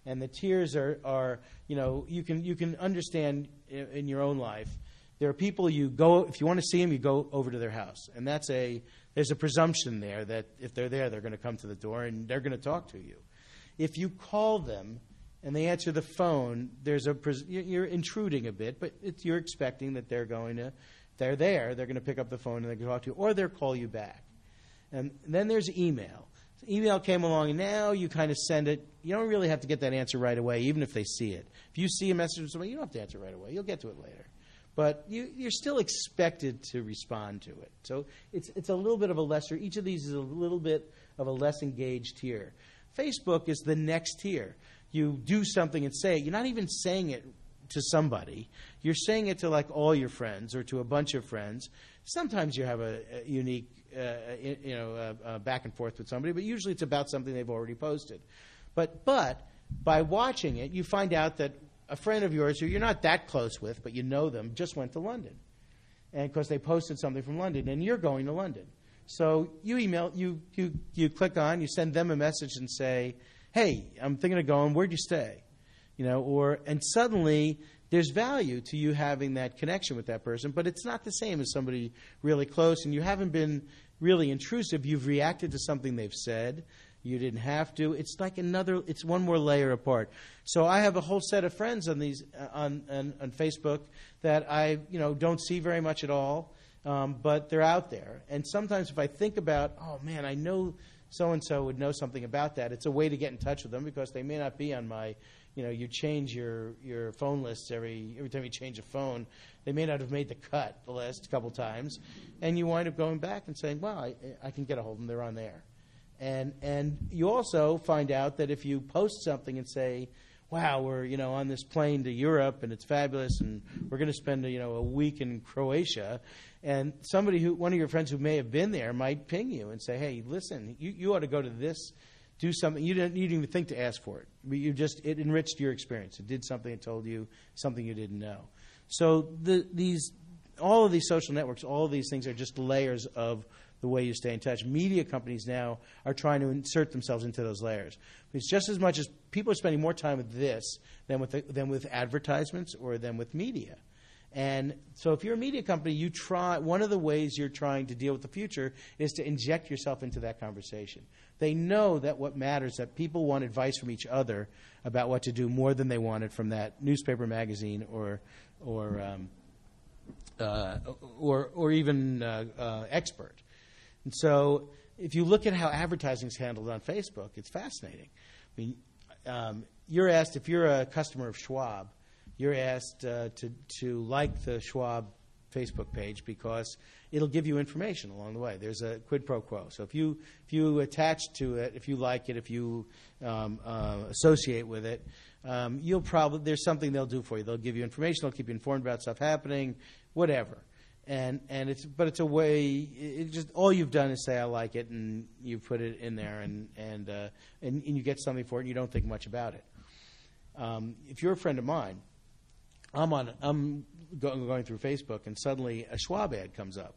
And the tiers are, are you know, you can you can understand in, in your own life. There are people you go, if you want to see them, you go over to their house. And that's a, there's a presumption there that if they're there, they're going to come to the door and they're going to talk to you. If you call them and they answer the phone, there's a, pres- you're intruding a bit, but it's, you're expecting that they're going to, they're there, they're going to pick up the phone and they're going to talk to you, or they'll call you back. And then there's email. So email came along, and now you kind of send it. You don't really have to get that answer right away, even if they see it. If you see a message from somebody, you don't have to answer right away. You'll get to it later. But you, you're still expected to respond to it. So it's it's a little bit of a lesser, each of these is a little bit of a less engaged tier. Facebook is the next tier. You do something and say it. You're not even saying it to somebody. You're saying it to like all your friends or to a bunch of friends. Sometimes you have a, a unique uh, you know, uh, uh, back and forth with somebody, but usually it's about something they've already posted. But but by watching it, you find out that a friend of yours who you're not that close with, but you know them, just went to London. And because they posted something from London, and you're going to London. So you email, you, you, you click on, you send them a message and say, hey, I'm thinking of going, where'd you stay? You know, or, and suddenly there's value to you having that connection with that person, but it's not the same as somebody really close, and you haven't been really intrusive. You've reacted to something they've said. You didn't have to. It's like another. It's one more layer apart. So I have a whole set of friends on these uh, on, on on Facebook that I you know don't see very much at all, um, but they're out there. And sometimes if I think about, oh man, I know so and so would know something about that. It's a way to get in touch with them because they may not be on my. You know, you change your, your phone lists every every time you change a phone. They may not have made the cut the last couple times, and you wind up going back and saying, well, I, I can get a hold of them. They're on there. And and you also find out that if you post something and say, wow, we're you know on this plane to Europe and it's fabulous and we're going to spend you know a week in Croatia, and somebody who one of your friends who may have been there might ping you and say, hey, listen, you, you ought to go to this, do something. You didn't, you didn't even think to ask for it. But you just it enriched your experience. It did something. It told you something you didn't know. So the, these all of these social networks, all of these things are just layers of the way you stay in touch. Media companies now are trying to insert themselves into those layers. It's just as much as people are spending more time with this than with the, than with advertisements or than with media. And so if you're a media company, you try one of the ways you're trying to deal with the future is to inject yourself into that conversation. They know that what matters, that people want advice from each other about what to do more than they wanted from that newspaper, magazine, or or um, uh, or, or even uh, uh, expert. And so if you look at how advertising is handled on Facebook, it's fascinating. I mean, um, you're asked, if you're a customer of Schwab, you're asked uh, to, to like the Schwab Facebook page because it'll give you information along the way. There's a quid pro quo. So if you if you attach to it, if you like it, if you um, uh, associate with it, um, you'll probably there's something they'll do for you. They'll give you information. They'll keep you informed about stuff happening, whatever. And and it's but it's a way. It just all you've done is say I like it, and you put it in there, and and uh, and, and you get something for it, and you don't think much about it. Um, if you're a friend of mine, I'm on I'm go, going through Facebook, and suddenly a Schwab ad comes up,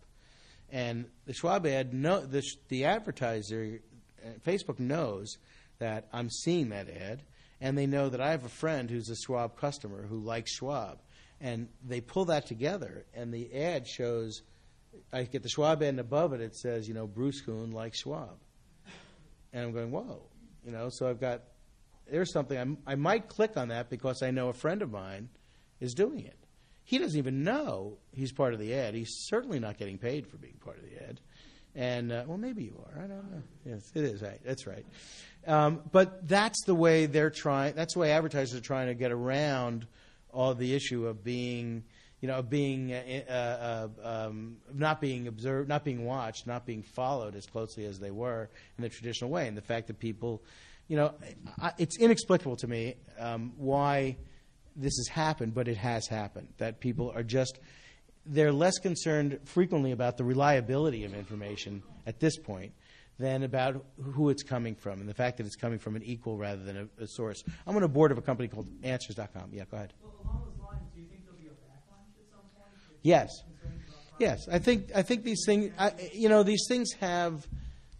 and the Schwab ad no the the advertiser, uh, Facebook knows that I'm seeing that ad, and they know that I have a friend who's a Schwab customer who likes Schwab. And they pull that together, and the ad shows, I get the Schwab ad, and above it, it says, you know, Bruce Kuhn likes Schwab. And I'm going, whoa. You know, so I've got, there's something, I'm, I might click on that because I know a friend of mine is doing it. He doesn't even know he's part of the ad. He's certainly not getting paid for being part of the ad. And, uh, well, maybe you are. I don't know. Yes, it is right. That's right. Um, but that's the way they're trying, that's the way advertisers are trying to get around all the issue of being, you know, of being uh, uh, um, not being observed, not being watched, not being followed as closely as they were in the traditional way, and the fact that people, you know, I, it's inexplicable to me um, why this has happened, but it has happened. That people are just they're less concerned frequently about the reliability of information at this point than about who it's coming from, and the fact that it's coming from an equal rather than a, a source. I'm on a board of a company called Answers dot com. Yeah, go ahead. Well, along those lines, do you think there'll be a backlash at some point? Yes. Yes, I think I think these things, I, you know, these things have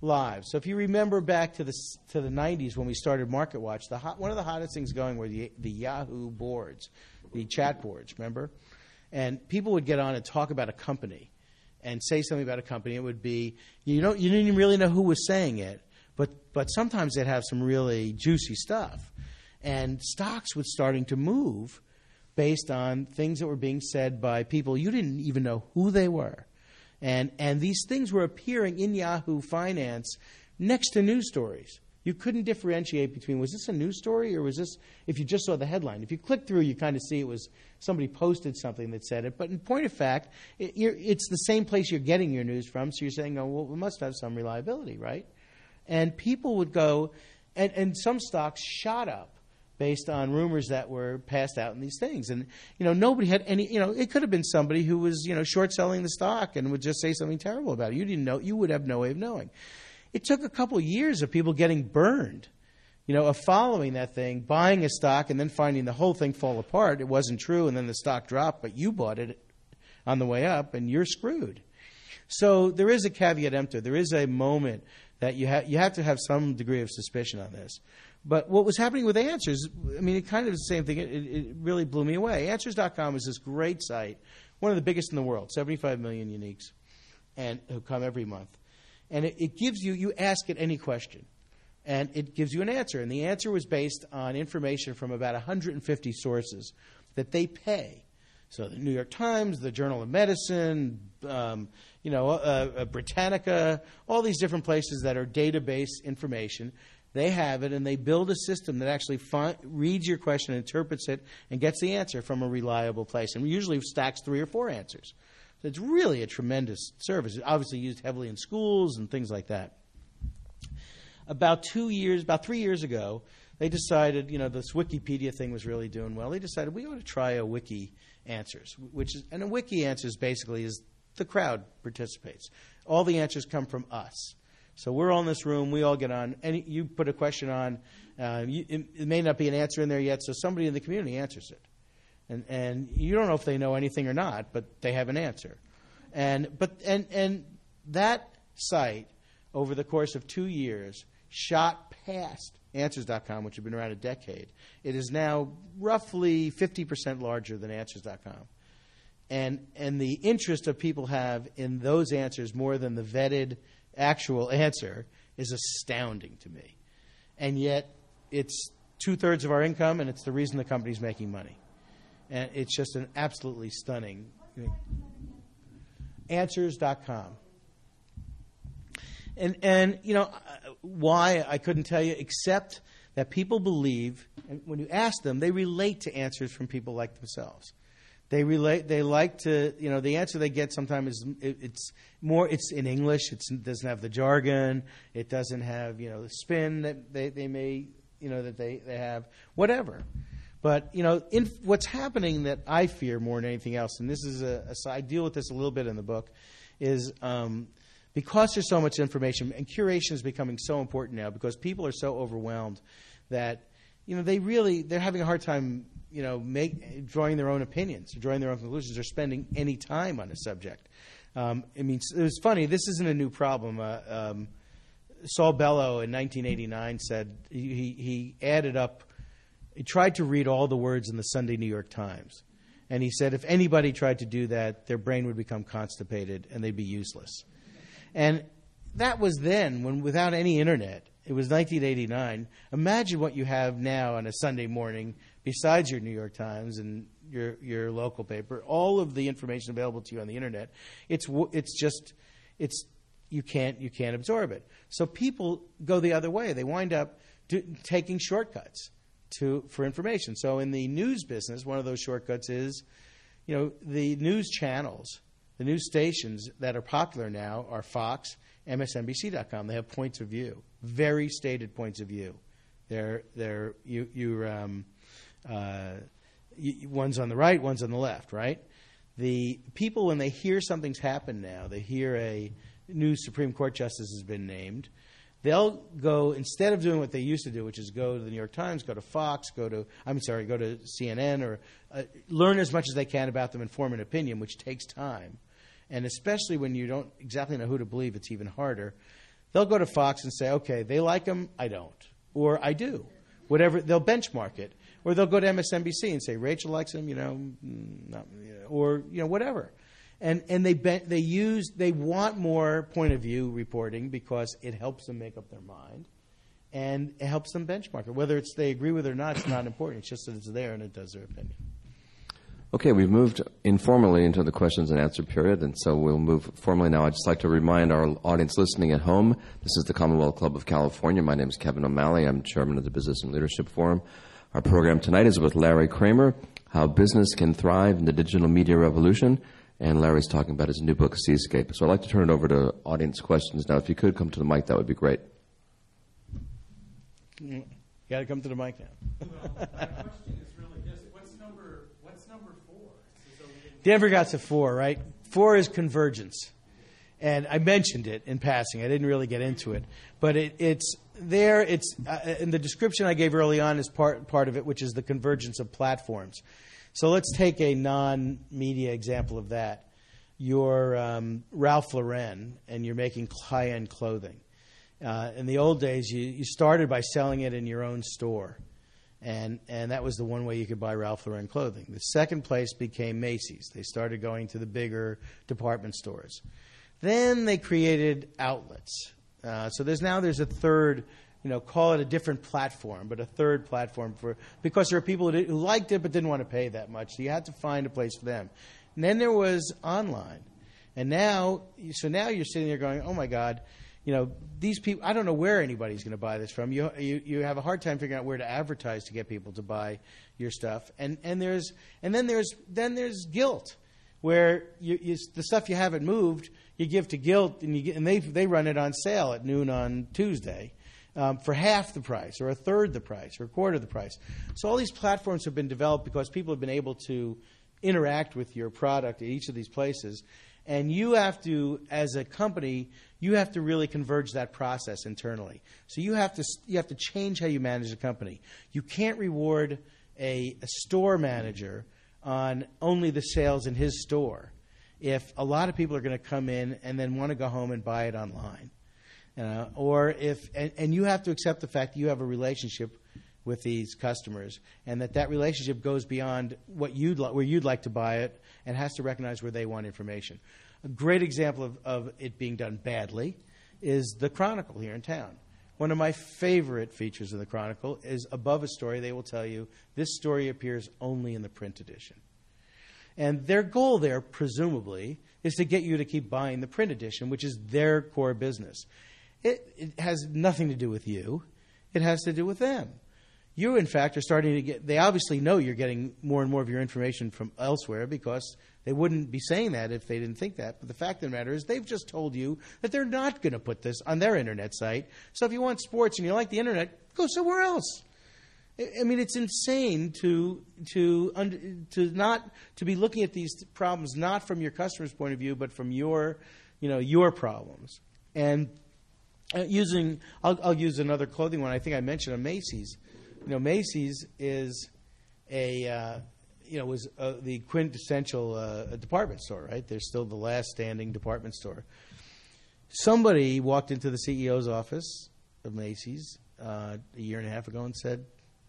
lives. So if you remember back to the to the nineties when we started MarketWatch, the hot, one of the hottest things going were the the Yahoo boards, the chat boards. Remember, and people would get on and talk about a company, and say something about a company. It would be you don't you didn't even really know who was saying it, but but sometimes they'd have some really juicy stuff, and stocks was starting to move based on things that were being said by people you didn't even know who they were. And and these things were appearing in Yahoo Finance next to news stories. You couldn't differentiate between, was this a news story or was this, if you just saw the headline. If you click through, you kind of see it was somebody posted something that said it. But in point of fact, it, you're, it's the same place you're getting your news from, so you're saying, oh, well, we must have some reliability, right? And people would go, and, and some stocks shot up based on rumors that were passed out in these things. And, you know, nobody had any, you know, it could have been somebody who was, you know, short selling the stock and would just say something terrible about it. You didn't know, you would have no way of knowing. It took a couple of years of people getting burned, you know, of following that thing, buying a stock and then finding the whole thing fall apart. It wasn't true, and then the stock dropped, but you bought it on the way up and you're screwed. So there is a caveat emptor. There is a moment that you, ha- you have to have some degree of suspicion on this. But what was happening with Answers, I mean, it kind of is the same thing. It, it really blew me away. Answers dot com is this great site, one of the biggest in the world, seventy-five million uniques, and who come every month. And it, it gives you, you ask it any question, and it gives you an answer. And the answer was based on information from about one hundred fifty sources that they pay. So the New York Times, the Journal of Medicine, um, you know, uh, uh, Britannica, all these different places that are database information. They have it, and they build a system that actually fi- reads your question, interprets it, and gets the answer from a reliable place. And usually stacks three or four answers. So it's really a tremendous service. It's obviously used heavily in schools and things like that. About two years, about three years ago, they decided, you know, this Wikipedia thing was really doing well. They decided we ought to try a Wiki Answers, which is, and a Wiki Answers basically is the crowd participates. All the answers come from us. So we're all in this room. We all get on. And you put a question on. Uh, you, it, it may not be an answer in there yet, so somebody in the community answers it. And and you don't know if they know anything or not, but they have an answer. And but and and that site, over the course of two years, shot past Answers dot com, which had been around a decade. It is now roughly fifty percent larger than Answers dot com. And and the interest of people have in those answers more than the vetted actual answer is astounding to me. And yet it's two-thirds of our income, and it's the reason the company's making money. And it's just an absolutely stunning Answers dot com. And, and you know, why I couldn't tell you, except that people believe, and when you ask them, they relate to answers from people like themselves. They relate. They like to, you know, the answer they get sometimes is it, it's more. It's in English. It's, it doesn't have the jargon. It doesn't have, you know, the spin that they, they may, you know, that they, they have. Whatever. But you know, in, what's happening that I fear more than anything else, and this is a, a I deal with this a little bit in the book, is um, because there's so much information and curation is becoming so important now because people are so overwhelmed that, you know, they really they're having a hard time. You know, make, drawing their own opinions, drawing their own conclusions, or spending any time on a subject. Um, I mean, it was funny. This isn't a new problem. Uh, um, Saul Bellow in nineteen eighty-nine said he, he added up, he tried to read all the words in the Sunday New York Times. And he said if anybody tried to do that, their brain would become constipated and they'd be useless. And that was then, when without any internet. It was nineteen eighty-nine. Imagine what you have now on a Sunday morning, besides your New York Times and your your local paper, all of the information available to you on the internet. It's it's just it's you can't you can't absorb it. So people go the other way. They wind up do, taking shortcuts to for information. So in the news business, one of those shortcuts is, you know, the news channels, the news stations that are popular now are Fox, M S N B C dot com. They have points of view, very stated points of view. They're they're you you um, uh, you, one's on the right, one's on the left, right? The people, when they hear something's happened now, they hear a new Supreme Court justice has been named. They'll go, instead of doing what they used to do, which is go to the New York Times, go to Fox, go to I'm sorry, go to C N N, or uh, learn as much as they can about them and form an opinion, which takes time. And especially when you don't exactly know who to believe, it's even harder. they'll go to Fox and say, okay, they like them, I don't, or I do, whatever. They'll benchmark it, or they'll go to M S N B C and say Rachel likes them, you know, not, or you know whatever, and and they be, they use they want more point of view reporting because it helps them make up their mind, and it helps them benchmark it. Whether it's they agree with it or not, it's not important. It's just that it's there and it does their opinion. Okay, we've moved informally into the questions and answer period, and so we'll move formally now. I'd just like to remind our audience listening at home, this is the Commonwealth Club of California. My name is Kevin O'Malley. I'm chairman of the Business and Leadership Forum. Our program tonight is with Larry Kramer, How Business Can Thrive in the Digital Media Revolution, and Larry's talking about his new book, Seascape. So I'd like to turn it over to audience questions now. If you could come to the mic, that would be great. You got to come to the mic now. Well, my question is really this: what's number what's number four? So we can- Denver got to four, right? Four is convergence. And I mentioned it in passing. I didn't really get into it. But it, it's there. It's uh, in the description I gave early on is part, part of it, which is the convergence of platforms. So let's take a non-media example of that. You're um, Ralph Lauren, and you're making high-end clothing. Uh, in the old days, you, you started by selling it in your own store. And and that was the one way you could buy Ralph Lauren clothing. The second place became Macy's. They started going to the bigger department stores. Then they created outlets. Uh, so there's now there's a third, you know, call it a different platform, but a third platform for because there are people who, who liked it but didn't want to pay that much. So you had to find a place for them. And then there was online, and now so now you're sitting there going, oh my God. You know, these people, I don't know where anybody's going to buy this from. You, you you have a hard time figuring out where to advertise to get people to buy your stuff. And and there's and then there's then there's guilt, where you, you, the stuff you haven't moved, you give to Guilt, and you get, and they they run it on sale at noon on Tuesday um, for half the price, or a third the price, or a quarter the price. So all these platforms have been developed because people have been able to interact with your product at each of these places. And you have to, as a company, you have to really converge that process internally. So you have to you have to change how you manage the company. You can't reward a, a store manager on only the sales in his store if a lot of people are going to come in and then want to go home and buy it online. Uh, or if and, and you have to accept the fact that you have a relationship with these customers, and that that relationship goes beyond what you'd li- where you'd like to buy it, and has to recognize where they want information. A great example of, of it being done badly is the Chronicle here in town. One of my favorite features of the Chronicle is above a story they will tell you this story appears only in the print edition. And their goal there, presumably, is to get you to keep buying the print edition, which is their core business. It, it has nothing to do with you. It has to do with them. You, in fact, are starting to get, they obviously know you're getting more and more of your information from elsewhere because they wouldn't be saying that if they didn't think that. But the fact of the matter is they've just told you that they're not going to put this on their internet site. So if you want sports and you like the internet, go somewhere else. I mean, it's insane to to to not to be looking at these problems not from your customer's point of view, but from your, you know, your problems. And using, I'll, I'll use another clothing one. I think I mentioned a Macy's. You know, Macy's is a, uh, you know, was uh, the quintessential uh, department store, right? They're still the last standing department store. Somebody walked into the C E O's office of Macy's uh, a year and a half ago and said,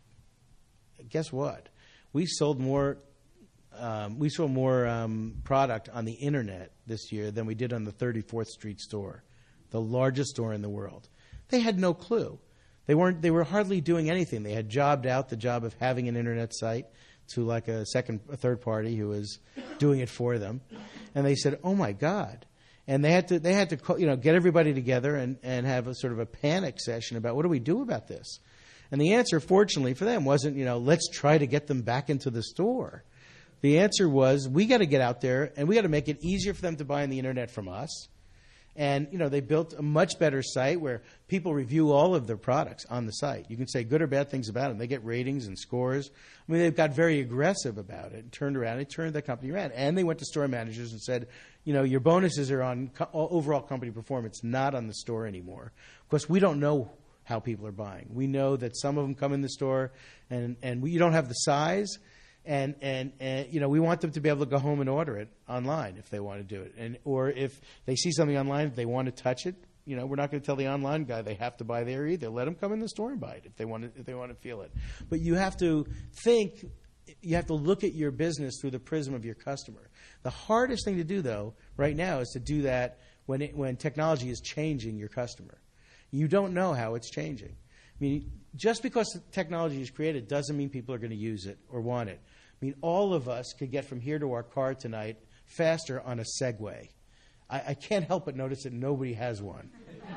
"Guess what? We sold more, um, we sold more um, product on the internet this year than we did on the thirty-fourth Street store, the largest store in the world." They had no clue. They weren't. They were hardly doing anything. They had jobbed out the job of having an internet site to like a second, a third party who was doing it for them, and they said, "Oh my God!" And they had to. They had to, you know, get everybody together and, and have a sort of a panic session about what do we do about this. And the answer, fortunately for them, wasn't, you know, let's try to get them back into the store. The answer was we got to get out there and we got to make it easier for them to buy on the internet from us. And, you know, they built a much better site where people review all of their products on the site. You can say good or bad things about them. They get ratings and scores. I mean, they've got very aggressive about it and turned around. It turned the company around. And they went to store managers and said, you know, your bonuses are on co- overall company performance, not on the store anymore. Of course, we don't know how people are buying. We know that some of them come in the store and, and we, you don't have the size. And, and, and, you know, we want them to be able to go home and order it online if they want to do it. And or if they see something online, if they want to touch it, You know, we're not going to tell the online guy they have to buy there either. Let them come in the store and buy it if they want to, if they want to feel it. But you have to think, you have to look at your business through the prism of your customer. The hardest thing to do, though, right now is to do that when it, when technology is changing your customer. You don't know how it's changing. I mean, just because the technology is created doesn't mean people are going to use it or want it. I mean, all of us could get from here to our car tonight faster on a Segway. I, I can't help but notice that nobody has one,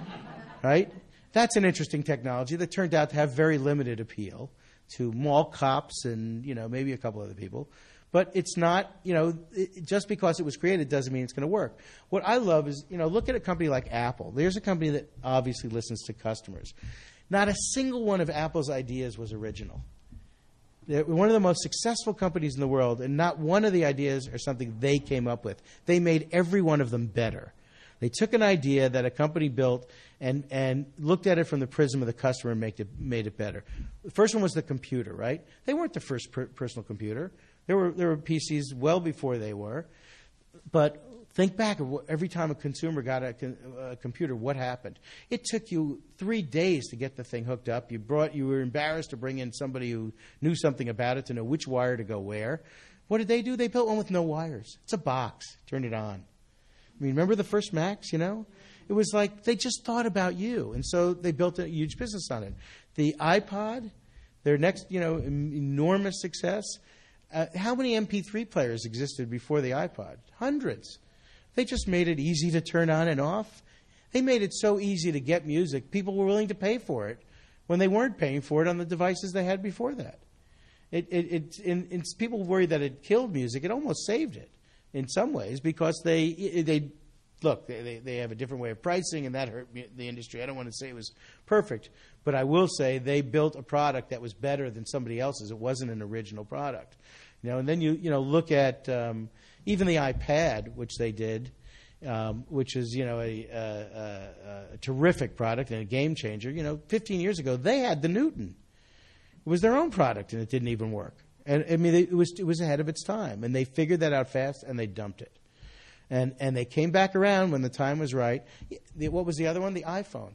right? That's an interesting technology that turned out to have very limited appeal to mall cops and, you know, maybe a couple other people. But it's not, you know, it, just because it was created doesn't mean it's going to work. What I love is, you know, look at a company like Apple. There's a company that obviously listens to customers. Not a single one of Apple's ideas was original. They're one of the most successful companies in the world, and not one of the ideas are something they came up with. They made every one of them better. They took an idea that a company built and, and looked at it from the prism of the customer and made it, made it better. The first one was the computer, right? They weren't the first per- personal computer. There were, there were P Cs well before they were. But think back of what, every time a consumer got a, a computer, what happened? It took you three days to get the thing hooked up. You brought, you were embarrassed to bring in somebody who knew something about it to know which wire to go where. What did they do? They built one with no wires. It's a box. Turn it on. I mean, remember the first Macs, you know? It was like they just thought about you. And so they built a huge business on it. The iPod, their next, you know, enormous success. Uh, how many M P three players existed before the iPod? Hundreds. They just made it easy to turn on and off. They made it so easy to get music, people were willing to pay for it when they weren't paying for it on the devices they had before that. It, it, it, in, in, people worry that it killed music. It almost saved it in some ways because they, they look, they, they have a different way of pricing, and that hurt the industry. I don't want to say it was perfect, but I will say they built a product that was better than somebody else's. It wasn't an original product. You know, and then you, you know, look at um, even the iPad, which they did, um, which is, you know, a, a, a, a terrific product and a game changer. You know, fifteen years ago, they had the Newton. It was their own product, and it didn't even work. And I mean, it was it was ahead of its time, and they figured that out fast, and they dumped it. And and they came back around when the time was right. What was the other one? The iPhone.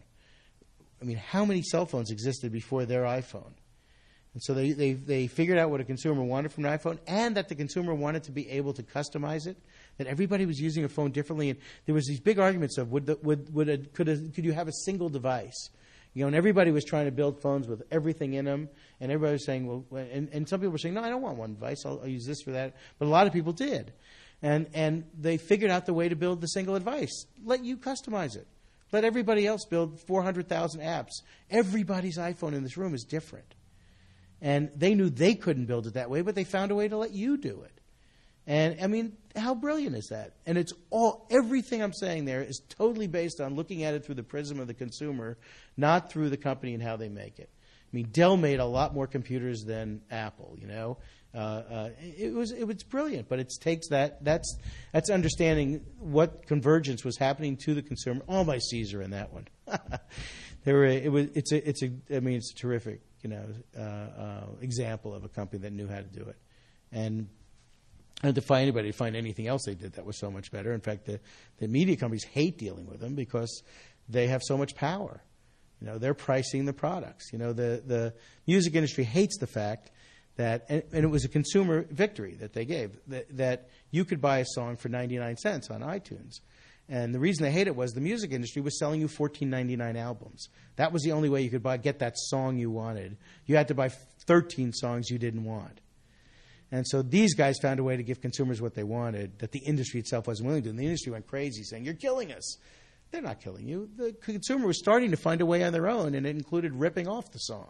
I mean, how many cell phones existed before their iPhone? And so they, they, they figured out what a consumer wanted from an iPhone, and that the consumer wanted to be able to customize it, that everybody was using a phone differently. And there was these big arguments of would the, would, would a, could, a, could you have a single device? You know, and everybody was trying to build phones with everything in them, and everybody was saying, well, and, and some people were saying, no, I don't want one device. I'll, I'll use this for that. But a lot of people did. And, and they figured out the way to build the single device. Let you customize it. Let everybody else build four hundred thousand apps. Everybody's iPhone in this room is different. And they knew they couldn't build it that way, but they found a way to let you do it. And, I mean, how brilliant is that? And it's all, everything I'm saying there is totally based on looking at it through the prism of the consumer, not through the company and how they make it. I mean, Dell made a lot more computers than Apple, you know. Uh, uh, it was it was brilliant, but it takes that, that's that's understanding what convergence was happening to the consumer. All my C's are in that one. there were, it was, it's a, it's a, I mean, it's a terrific, you know, uh, uh, example of a company that knew how to do it. And I don't defy anybody to find anything else they did that was so much better. In fact, the, the media companies hate dealing with them because they have so much power. You know, they're pricing the products. You know, the, the music industry hates the fact that, and, and it was a consumer victory that they gave, that, that you could buy a song for ninety-nine cents on iTunes. And the reason they hate it was the music industry was selling you fourteen ninety-nine albums. That was the only way you could buy get that song you wanted. You had to buy thirteen songs you didn't want. And so these guys found a way to give consumers what they wanted that the industry itself wasn't willing to do. And the industry went crazy saying, you're killing us. They're not killing you. The consumer was starting to find a way on their own, and it included ripping off the song.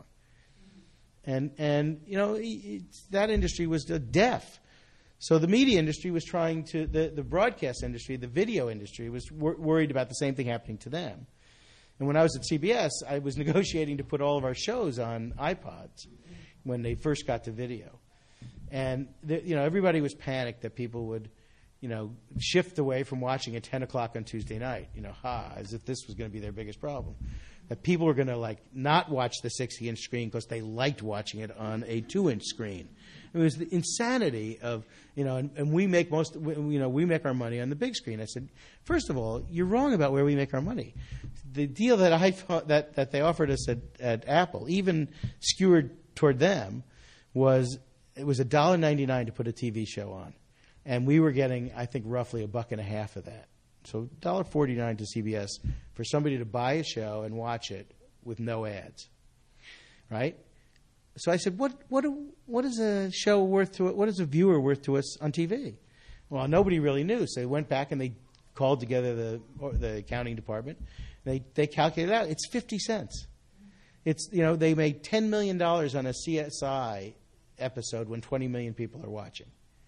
And, and you know, it, that industry was deaf. So the media industry was trying to, the, the broadcast industry, the video industry was wor- worried about the same thing happening to them. And when I was at C B S, I was negotiating to put all of our shows on iPods when they first got to video. And, the, you know, everybody was panicked that people would, you know, shift away from watching at ten o'clock on Tuesday night, you know, ha, as if this was going to be their biggest problem. that people were going to like not watch the sixty-inch screen because they liked watching it on a two-inch screen. It was the insanity of, you know, and, and we make most, you know, we make our money on the big screen. I said, first of all, you're wrong about where we make our money. The deal that I that that they offered us at, at Apple, even skewered toward them, was it was a dollar ninety-nine to put a T V show on, and we were getting, I think, roughly a buck and a half of that. So one dollar forty-nine to C B S for somebody to buy a show and watch it with no ads, right? So I said, what what what is a show worth to it? What is a viewer worth to us on T V? Well, nobody really knew, so they went back and they called together the or the accounting department. They they calculated it out. It's fifty cents. It's, you know, they made ten million dollars on a C S I episode when twenty million people are watching.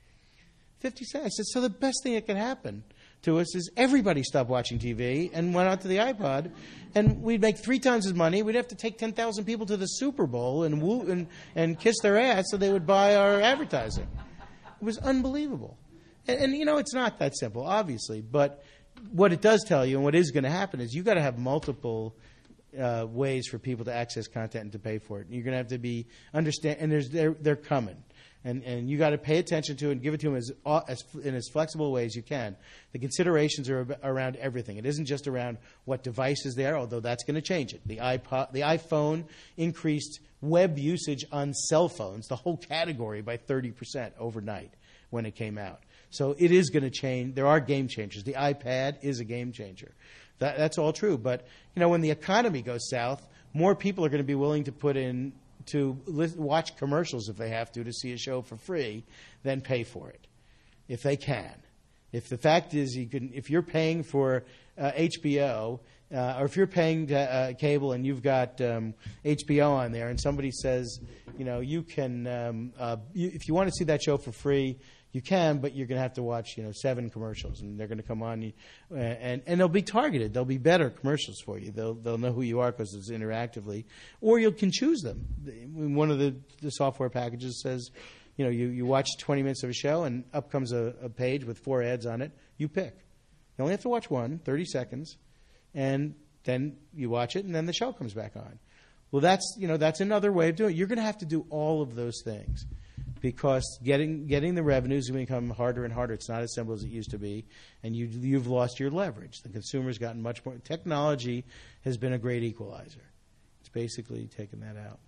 fifty cents. I said, so the best thing that could happen to us is everybody stopped watching T V and went onto the iPod, and we'd make three times as money. We'd have to take ten thousand people to the Super Bowl and woo and, and kiss their ass so they would buy our advertising. It was unbelievable. And, and, you know, it's not that simple, obviously, but what it does tell you and what is going to happen is you've got to have multiple uh, ways for people to access content and to pay for it. And you're going to have to be understand, and there's they're, they're coming. And, and you got to pay attention to it and give it to them as, as in as flexible way as you can. The considerations are ab- around everything. It isn't just around what device is there, although that's going to change it. The iPod, the iPhone increased web usage on cell phones, the whole category, by thirty percent overnight when it came out. So it is going to change. There are game changers. The iPad is a game changer. That, that's all true. But, you know, when the economy goes south, more people are going to be willing to put in to list, watch commercials if they have to to see a show for free, then pay for it, if they can. If the fact is, you can, if you're paying for uh, H B O, uh, or if you're paying uh, cable and you've got um, H B O on there, and somebody says, you know, you can, um, uh, you, if you want to see that show for free, you can, but you're going to have to watch, you know, seven commercials, and they're going to come on, uh, and and they'll be targeted. They'll be better commercials for you. They'll they'll know who you are because it's interactively, or you can choose them. One of the, the software packages says, you know, you, you watch twenty minutes of a show, and up comes a, a page with four ads on it. You pick. You only have to watch one, thirty seconds, and then you watch it, and then the show comes back on. Well, that's, you know, that's another way of doing it. You're going to have to do all of those things, because getting getting the revenues is going to become harder and harder. It's not as simple as it used to be, and you, you've lost your leverage. The consumer's gotten much more. Technology has been a great equalizer. It's basically taken that out.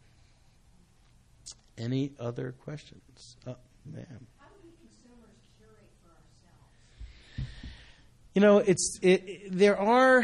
Any other questions? Oh, ma'am. How do we consumers curate for ourselves? You know, it's it, it, there are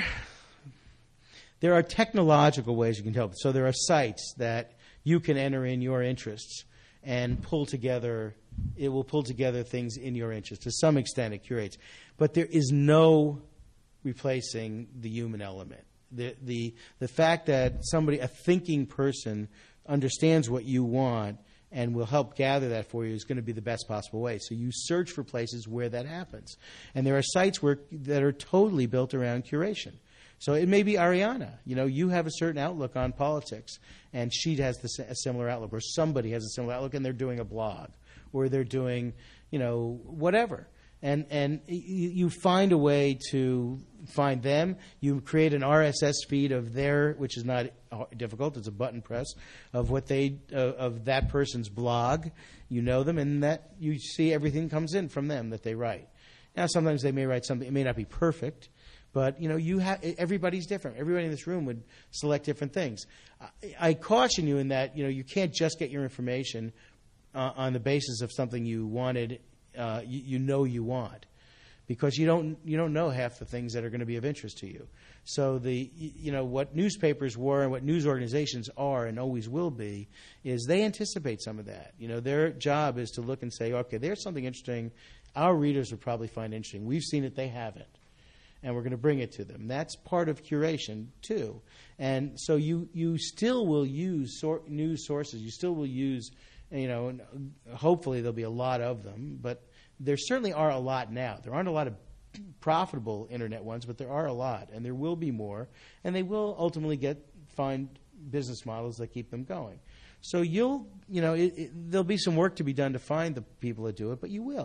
there are technological ways you can help. So there are sites that you can enter in your interests and pull together, it will pull together things in your interest. To some extent, it curates. But there is no replacing the human element. The, the, the fact that somebody, a thinking person, understands what you want and will help gather that for you is going to be the best possible way. So you search for places where that happens. And there are sites where, that are totally built around curation. So it may be Ariana. You know, you have a certain outlook on politics, and she has the, a similar outlook, or somebody has a similar outlook, and they're doing a blog, or they're doing, you know, whatever. And and you, you find a way to find them. You create an R S S feed of their, which is not difficult. It's a button press of what they uh, of that person's blog. You know them, and that you see everything comes in from them that they write. Now, sometimes they may write something. It may not be perfect. But, you know, you have, everybody's different. Everybody in this room would select different things. I, I caution you in that, you know, you can't just get your information uh, on the basis of something you wanted, uh, you, you know you want, because you don't you don't know half the things that are going to be of interest to you. So the you know what newspapers were and what news organizations are and always will be is they anticipate some of that. You know, their job is to look and say, okay, there's something interesting our readers would probably find interesting. We've seen it, they haven't. And we're going to bring it to them. That's part of curation, too. And so you, you still will use sor- news sources. You still will use, you know, and hopefully there'll be a lot of them. But there certainly are a lot now. There aren't a lot of profitable Internet ones, but there are a lot. And there will be more. And they will ultimately get find business models that keep them going. So you'll, you know, it, it, there'll be some work to be done to find the people that do it, but you will.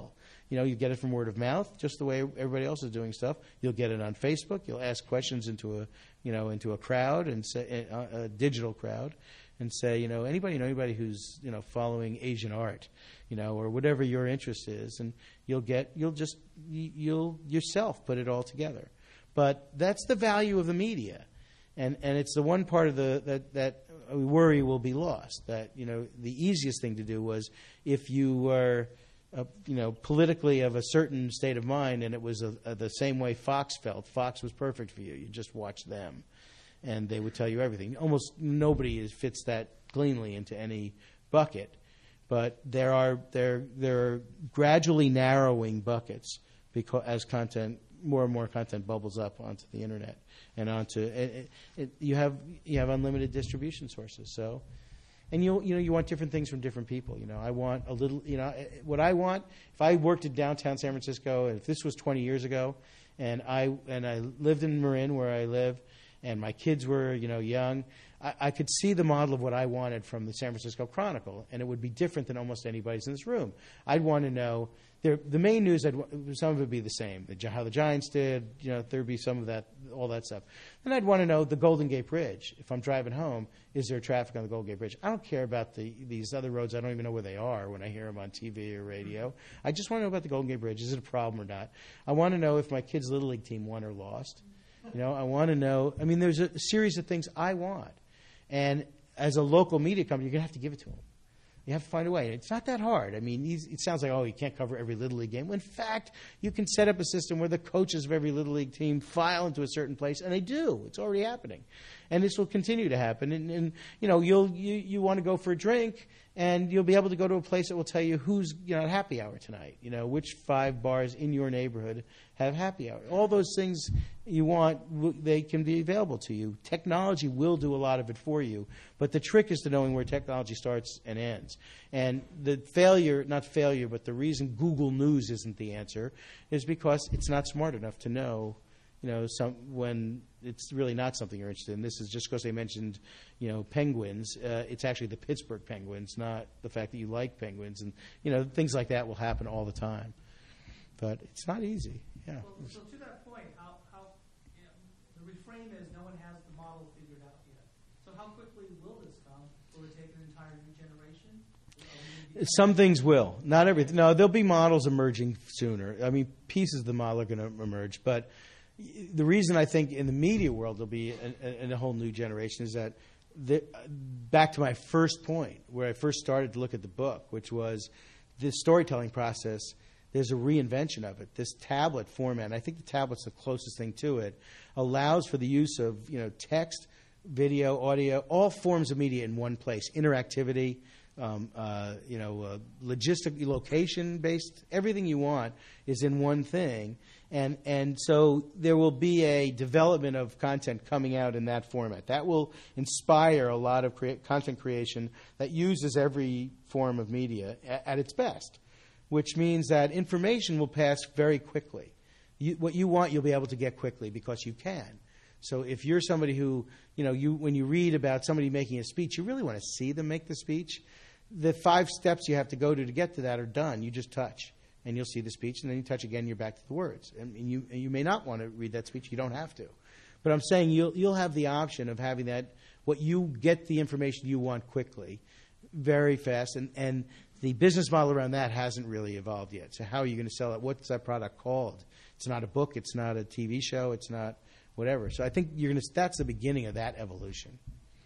You know, you get it from word of mouth, just the way everybody else is doing stuff. You'll get it on Facebook. You'll ask questions into a, you know, into a crowd and say a, a digital crowd, and say, you know, anybody know anybody who's, you know, following Asian art, you know, or whatever your interest is, and you'll get, you'll just, you'll yourself put it all together. But that's the value of the media, and and it's the one part of the that that we worry will be lost. That, you know, the easiest thing to do was if you were, uh, you know, politically of a certain state of mind, and it was a, a, the same way Fox felt. Fox was perfect for you. You just watch them, and they would tell you everything. Almost nobody is, fits that cleanly into any bucket, but there are there there are gradually narrowing buckets because as content. More and more content bubbles up onto the internet and onto it, it, it, you have you have unlimited distribution sources. So, and you you know you want different things from different people. You know, I want a little. You know, what I want. If I worked in downtown San Francisco, and if this was twenty years ago, and I and I lived in Marin where I live, and my kids were you know young, I, I could see the model of what I wanted from the San Francisco Chronicle, and it would be different than almost anybody's in this room. I'd want to know. There, the main news, I'd, some of it would be the same. The, how the Giants did, you know, there'd be some of that, all that stuff. Then I'd want to know the Golden Gate Bridge. If I'm driving home, is there traffic on the Golden Gate Bridge? I don't care about the, these other roads. I don't even know where they are when I hear them on T V or radio. I just want to know about the Golden Gate Bridge. Is it a problem or not? I want to know if my kid's Little League team won or lost. You know, I want to know. I mean, there's a series of things I want. And as a local media company, you're going to have to give it to them. You have to find a way. It's not that hard. I mean, it sounds like, oh, you can't cover every Little League game. In fact, you can set up a system where the coaches of every Little League team file into a certain place, and they do. It's already happening. And this will continue to happen. And, and you know, you'll, you, you want to go for a drink, and you'll be able to go to a place that will tell you who's, you know, at happy hour tonight. You know, which five bars in your neighborhood have happy hour. All those things you want, they can be available to you. Technology will do a lot of it for you, but the trick is to knowing where technology starts and ends. And the failure, not failure, but the reason Google News isn't the answer is because it's not smart enough to know, you know, some, when it's really not something you're interested in. This is just because they mentioned, you know, penguins. Uh, it's actually the Pittsburgh Penguins, not the fact that you like penguins. And, you know, things like that will happen all the time. But it's not easy. Yeah. Well, so to that point, how, how you know, the refrain is no one has the model figured out yet. So how quickly will this come? Will it take an entire new generation? Some things will. Not everything. No, there'll be models emerging sooner. I mean, pieces of the model are going to emerge. But the reason I think in the media world there'll be a, a, a whole new generation is that, the, back to my first point, where I first started to look at the book, which was the storytelling process. There's a reinvention of it. This tablet format, and I think the tablet's the closest thing to it, allows for the use of, you know, text, video, audio, all forms of media in one place. Interactivity, um, uh, you know, uh, logistic, location-based, everything you want is in one thing. And and so there will be a development of content coming out in that format. That will inspire a lot of crea- content creation that uses every form of media at, at its best, which means that information will pass very quickly. You, what you want, you'll be able to get quickly because you can. So if you're somebody who, you know, you when you read about somebody making a speech, you really want to see them make the speech. The five steps you have to go to to get to that are done. You just touch, and you'll see the speech, and then you touch again, and you're back to the words. And you and you may not want to read that speech. You don't have to. But I'm saying you'll you'll have the option of having that, what you get the information you want quickly, very fast, and and the business model around that hasn't really evolved yet. So how are you going to sell it? What's that product called? It's not a book. It's not a T V show. It's not whatever. So I think you're going to. That's the beginning of that evolution.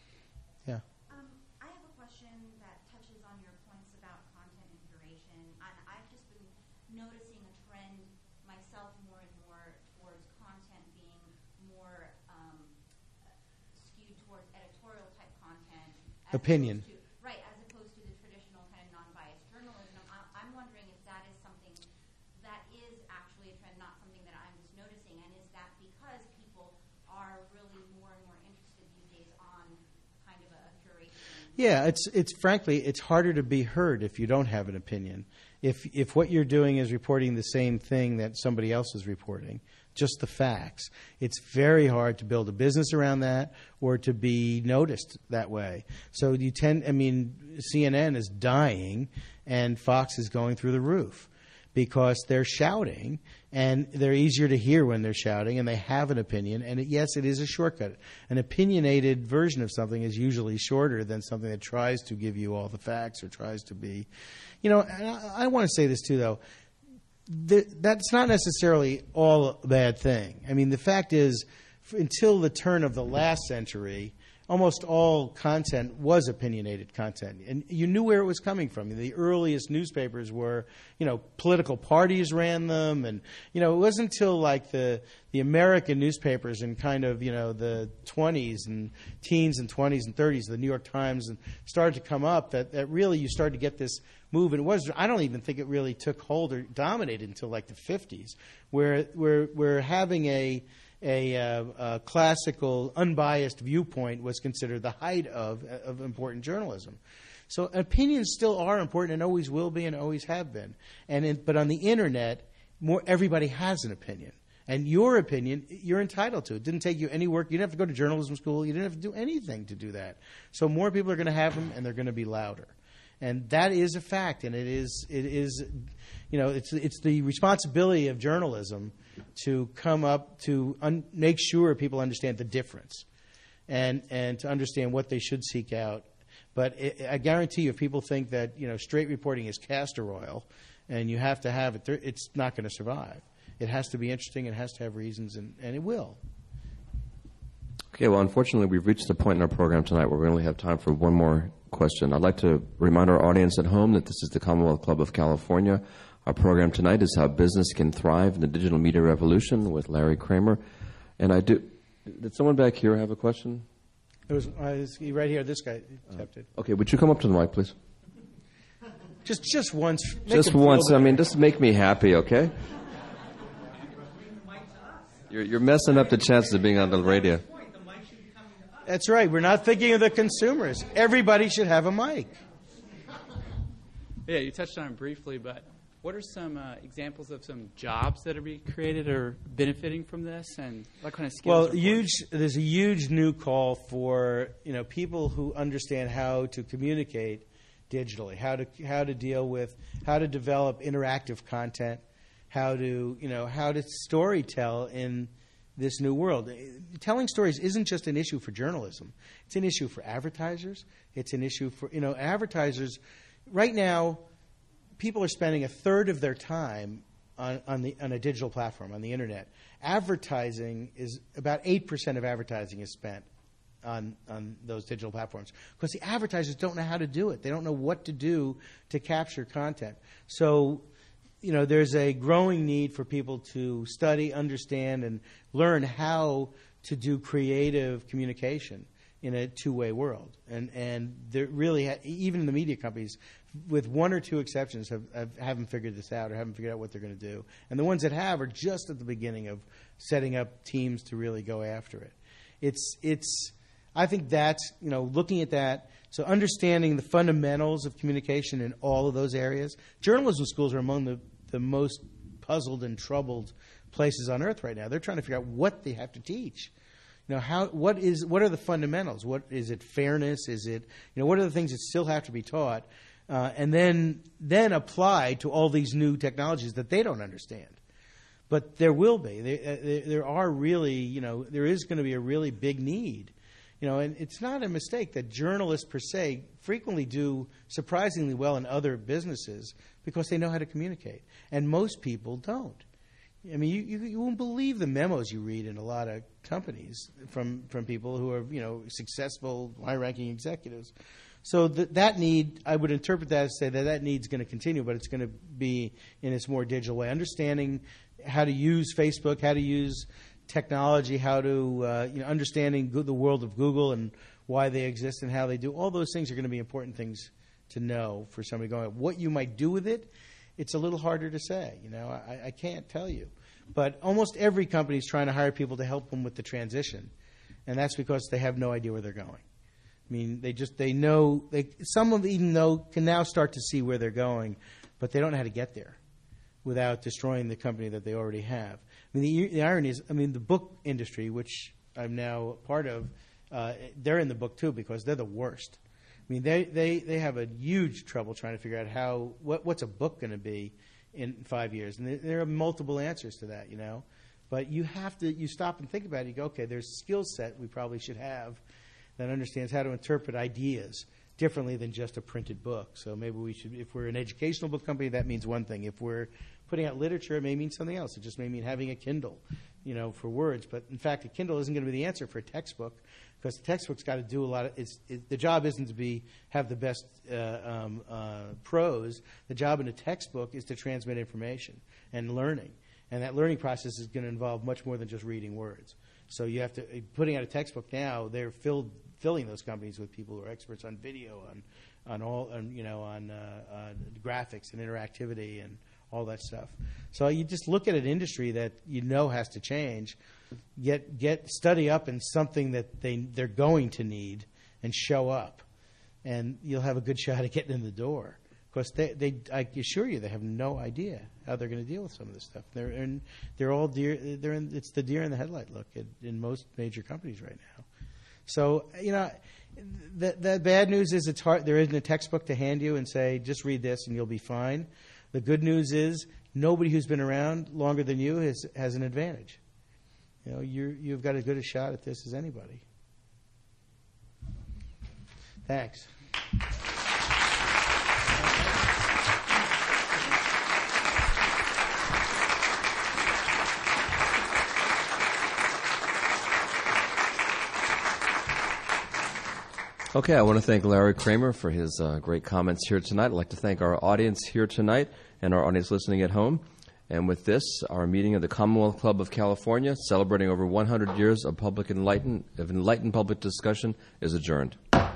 Yeah. Um, I have a question that touches on your points about content and curation. And I've just been noticing a trend myself more and more towards content being more um, skewed towards editorial type content. as Opinion. opposed to- Right, as opposed to the traditional kind of non-biased journalism. I- I'm wondering if that is something that is actually a trend, not something that I'm just noticing. And is that because people are really more and more interested these days on kind of a curation? Yeah, it's it's frankly it's harder to be heard if you don't have an opinion. If if what you're doing is reporting the same thing that somebody else is reporting, just the facts, it's very hard to build a business around that or to be noticed that way. So you tend, I mean, C N N is dying and Fox is going through the roof. because they're shouting, and they're easier to hear when they're shouting, and they have an opinion. And it, yes, it is a shortcut. An opinionated version of something is usually shorter than something that tries to give you all the facts or tries to be, you know. And I, I want to say this too, though. The, that's not necessarily all a bad thing. I mean, the fact is, f- until the turn of the last century, almost all content was opinionated content, and you knew where it was coming from. The earliest newspapers were, you know, political parties ran them, and you know, it wasn't until like the the American newspapers in kind of, you know, the twenties and teens and twenties and thirties, the New York Times, and started to come up that, that really you started to get this move. And it was, I don't even think it really took hold or dominated until like the fifties, where where where having a A, uh, a classical, unbiased viewpoint was considered the height of, of important journalism. So opinions still are important and always will be and always have been. And in, but on the internet, more everybody has an opinion. And your opinion, you're entitled to. It didn't take you any work. You didn't have to go to journalism school. You didn't have to do anything to do that. So more people are going to have them, and they're going to be louder. And that is a fact. And it is, it is, you know, it's it's the responsibility of journalism to come up to un- make sure people understand the difference, and and to understand what they should seek out. But it, I guarantee you, if people think that, you know, straight reporting is castor oil, and you have to have it, it's not going to survive. It has to be interesting. It has to have reasons, and, and it will. Okay, well, unfortunately, we've reached the point in our program tonight where we only have time for one more question. I'd like to remind our audience at home that this is the Commonwealth Club of California. Our program tonight is How Business Can Thrive in the Digital Media Revolution with Larry Kramer. And I do... Did someone back here have a question? It was, uh, is he right here. This guy tapped it. Uh, okay, would you come up to the mic, please? Just just once. Make Just him feel once. I better. mean, just make me happy, okay? You're, you're messing up the chances of being on the radio. That's right. We're not thinking of the consumers. Everybody should have a mic. Yeah, you touched on it briefly, but what are some uh, examples of some jobs that are being created or benefiting from this, and what kind of skills? Well, are huge. There's a huge new call for, you know, people who understand how to communicate digitally, how to how to deal with, how to develop interactive content, how to you know how to storytell in this new world. Telling stories isn't just an issue for journalism. It's an issue for advertisers. It's an issue for, you know, advertisers. Right now, people are spending a third of their time on, on, the, on a digital platform, on the internet. Advertising is about eight percent of advertising is spent on, on those digital platforms because the advertisers don't know how to do it. They don't know what to do to capture content. So, you know, there's a growing need for people to study, understand, and learn how to do creative communication in a two-way world. And and there really, ha- even the media companies, with one or two exceptions, have, have haven't figured this out or haven't figured out what they're going to do. And the ones that have are just at the beginning of setting up teams to really go after it. It's it's. I think that's, you know, looking at that. So understanding the fundamentals of communication in all of those areas. Journalism schools are among the the most puzzled and troubled places on earth right now. They're trying to figure out what they have to teach. You know, how what is what are the fundamentals? What is it? Fairness? Is it, you know, what are the things that still have to be taught, uh, and then then apply to all these new technologies that they don't understand. But there will be. There, there, there are really, you know, there is going to be a really big need. You know, and it's not a mistake that journalists per se frequently do surprisingly well in other businesses because they know how to communicate, and most people don't. I mean, you, you, you won't believe the memos you read in a lot of companies from, from people who are, you know, successful, high-ranking executives. So th- that need, I would interpret that as say that that need is going to continue, but it's going to be in its more digital way. Understanding how to use Facebook, how to use technology, how to, uh, you know, understanding go- the world of Google and why they exist and how they do. All those things are going to be important things to know for somebody going. What you might do with it, it's a little harder to say. You know, I, I can't tell you. But almost every company is trying to hire people to help them with the transition, and that's because they have no idea where they're going. I mean, they just they know they some of them even know can now start to see where they're going, but they don't know how to get there without destroying the company that they already have. I mean, the, the irony is, I mean, the book industry, which I'm now part of, uh, they're in the book too because they're the worst. I mean, they, they, they have a huge trouble trying to figure out how what, what's a book going to be in five years? And there, there are multiple answers to that, you know. But you have to, you stop and think about it. You go, okay, there's a skill set we probably should have that understands how to interpret ideas differently than just a printed book. So maybe we should, if we're an educational book company, that means one thing. If we're putting out literature, it may mean something else. It just may mean having a Kindle, you know, for words. But in fact, a Kindle isn't going to be the answer for a textbook, because the textbook's got to do a lot of. It's, it, the job isn't to be have the best uh, um, uh, prose. The job in a textbook is to transmit information and learning, and that learning process is going to involve much more than just reading words. So you have to putting out a textbook now. They're filled filling those companies with people who are experts on video, on on all, on, you know, on uh, uh, graphics and interactivity and all that stuff. So you just look at an industry that you know has to change. Get get study up in something that they they're going to need and show up, and you'll have a good shot at getting in the door. Of course, they they I assure you they have no idea how they're going to deal with some of this stuff. They're in, they're all deer. They're in, it's the deer in the headlight look at, in most major companies right now. So you know, the the bad news is it's hard. There isn't a textbook to hand you and say just read this and you'll be fine. The good news is nobody who's been around longer than you has has an advantage. You know, you you've got as good a shot at this as anybody. Thanks. Okay, I want to thank Larry Kramer for his uh, great comments here tonight. I'd like to thank our audience here tonight and our audience listening at home. And with this, our meeting of the Commonwealth Club of California, celebrating over one hundred years of public enlightened, of enlightened public discussion, is adjourned.